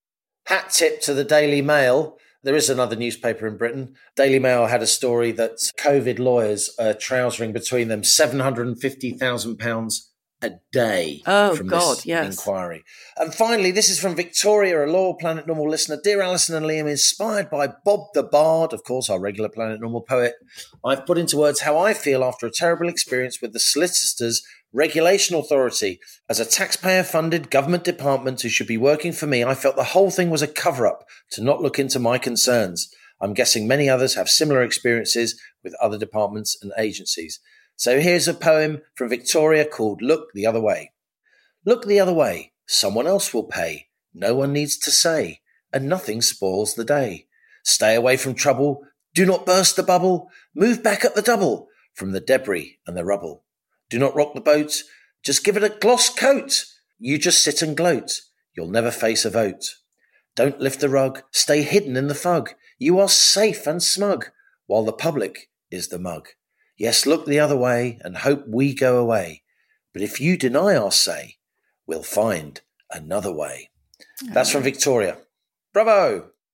Hat tip to the Daily Mail. There is another newspaper in Britain. Daily Mail had a story that COVID lawyers are trousering between them seven hundred fifty thousand pounds a day oh, from God, this yes. inquiry. And finally, this is from Victoria, a loyal Planet Normal listener. Dear Alison and Liam, inspired by Bob the Bard, of course, our regular Planet Normal poet, I've put into words how I feel after a terrible experience with the Solicitors Regulation Authority. As a taxpayer-funded government department who should be working for me, I felt the whole thing was a cover-up to not look into my concerns. I'm guessing many others have similar experiences with other departments and agencies. So here's a poem from Victoria called Look the Other Way. Look the other way. Someone else will pay. No one needs to say. And nothing spoils the day. Stay away from trouble. Do not burst the bubble. Move back at the double from the debris and the rubble. Do not rock the boat. Just give it a gloss coat. You just sit and gloat. You'll never face a vote. Don't lift the rug. Stay hidden in the fug. You are safe and smug, while the public is the mug. Yes, look the other way and hope we go away. But if you deny our say, we'll find another way. That's from Victoria. Bravo!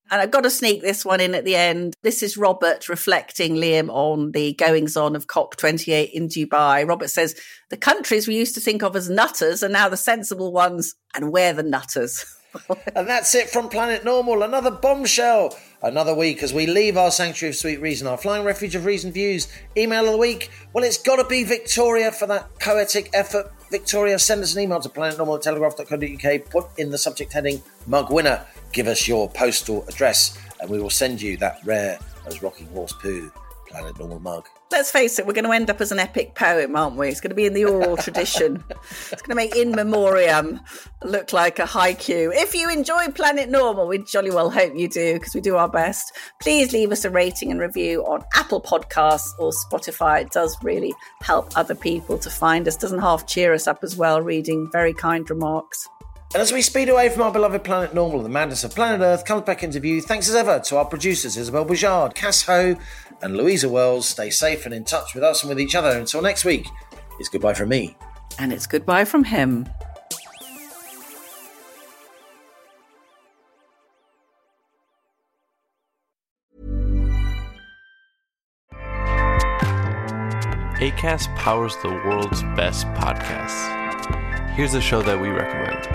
And I've got to sneak this one in at the end. This is Robert reflecting, Liam, on the goings-on of COP twenty-eight in Dubai. Robert says, the countries we used to think of as nutters are now the sensible ones, and we're the nutters. And that's it from Planet Normal. Another bombshell. Another week as we leave our sanctuary of sweet reason, our flying refuge of reasoned views. Email of the week. Well, it's got to be Victoria for that poetic effort. Victoria, send us an email to planetnormal at telegraph dot co dot uk. Put in the subject heading mug winner. Give us your postal address and we will send you that rare as rocking horse poo Planet Normal mug. Let's face it, we're going to end up as an epic poem, aren't we? It's going to be in the oral tradition. It's going to make In Memoriam look like a haiku. If you enjoy Planet Normal, we jolly well hope you do, because we do our best. Please leave us a rating and review on Apple Podcasts or Spotify. It does really help other people to find us. Doesn't half cheer us up as well, reading very kind remarks. And as we speed away from our beloved Planet Normal, the madness of Planet Earth comes back into view. Thanks as ever to our producers, Isabel Boujard, Cass Ho, and Louisa Wells. Stay safe and in touch with us and with each other. Until next week, it's goodbye from me. And it's goodbye from him. Acast powers the world's best podcasts. Here's a show that we recommend.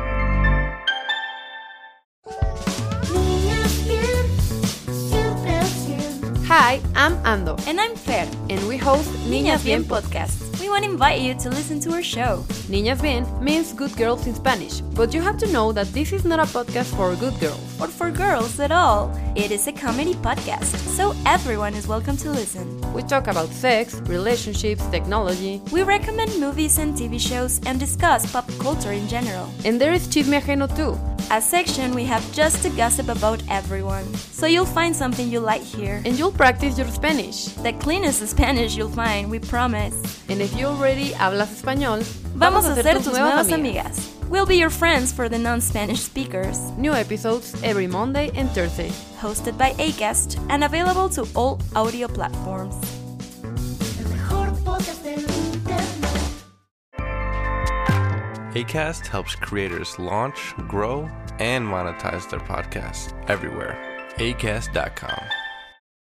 Hi, I'm Ando. And I'm Fer. And we host Niñas Bien Podcast. We want to invite you to listen to our show. Niñas Bien means good girls in Spanish, but you have to know that this is not a podcast for good girls. Or for girls at all. It is a comedy podcast, so everyone is welcome to listen. We talk about sex, relationships, technology. We recommend movies and T V shows and discuss pop culture in general. And there is Chisme Ajeno too. A section we have just to gossip about everyone. So you'll find something you like here. And you'll practice your Spanish. The cleanest Spanish you'll find, we promise. And if you already hablas español, vamos a ser tus nuevas amigas. We'll be your friends for the non-Spanish speakers. New episodes every Monday and Thursday. Hosted by Acast and available to all audio platforms. Acast helps creators launch, grow, and monetize their podcasts everywhere. acast dot com.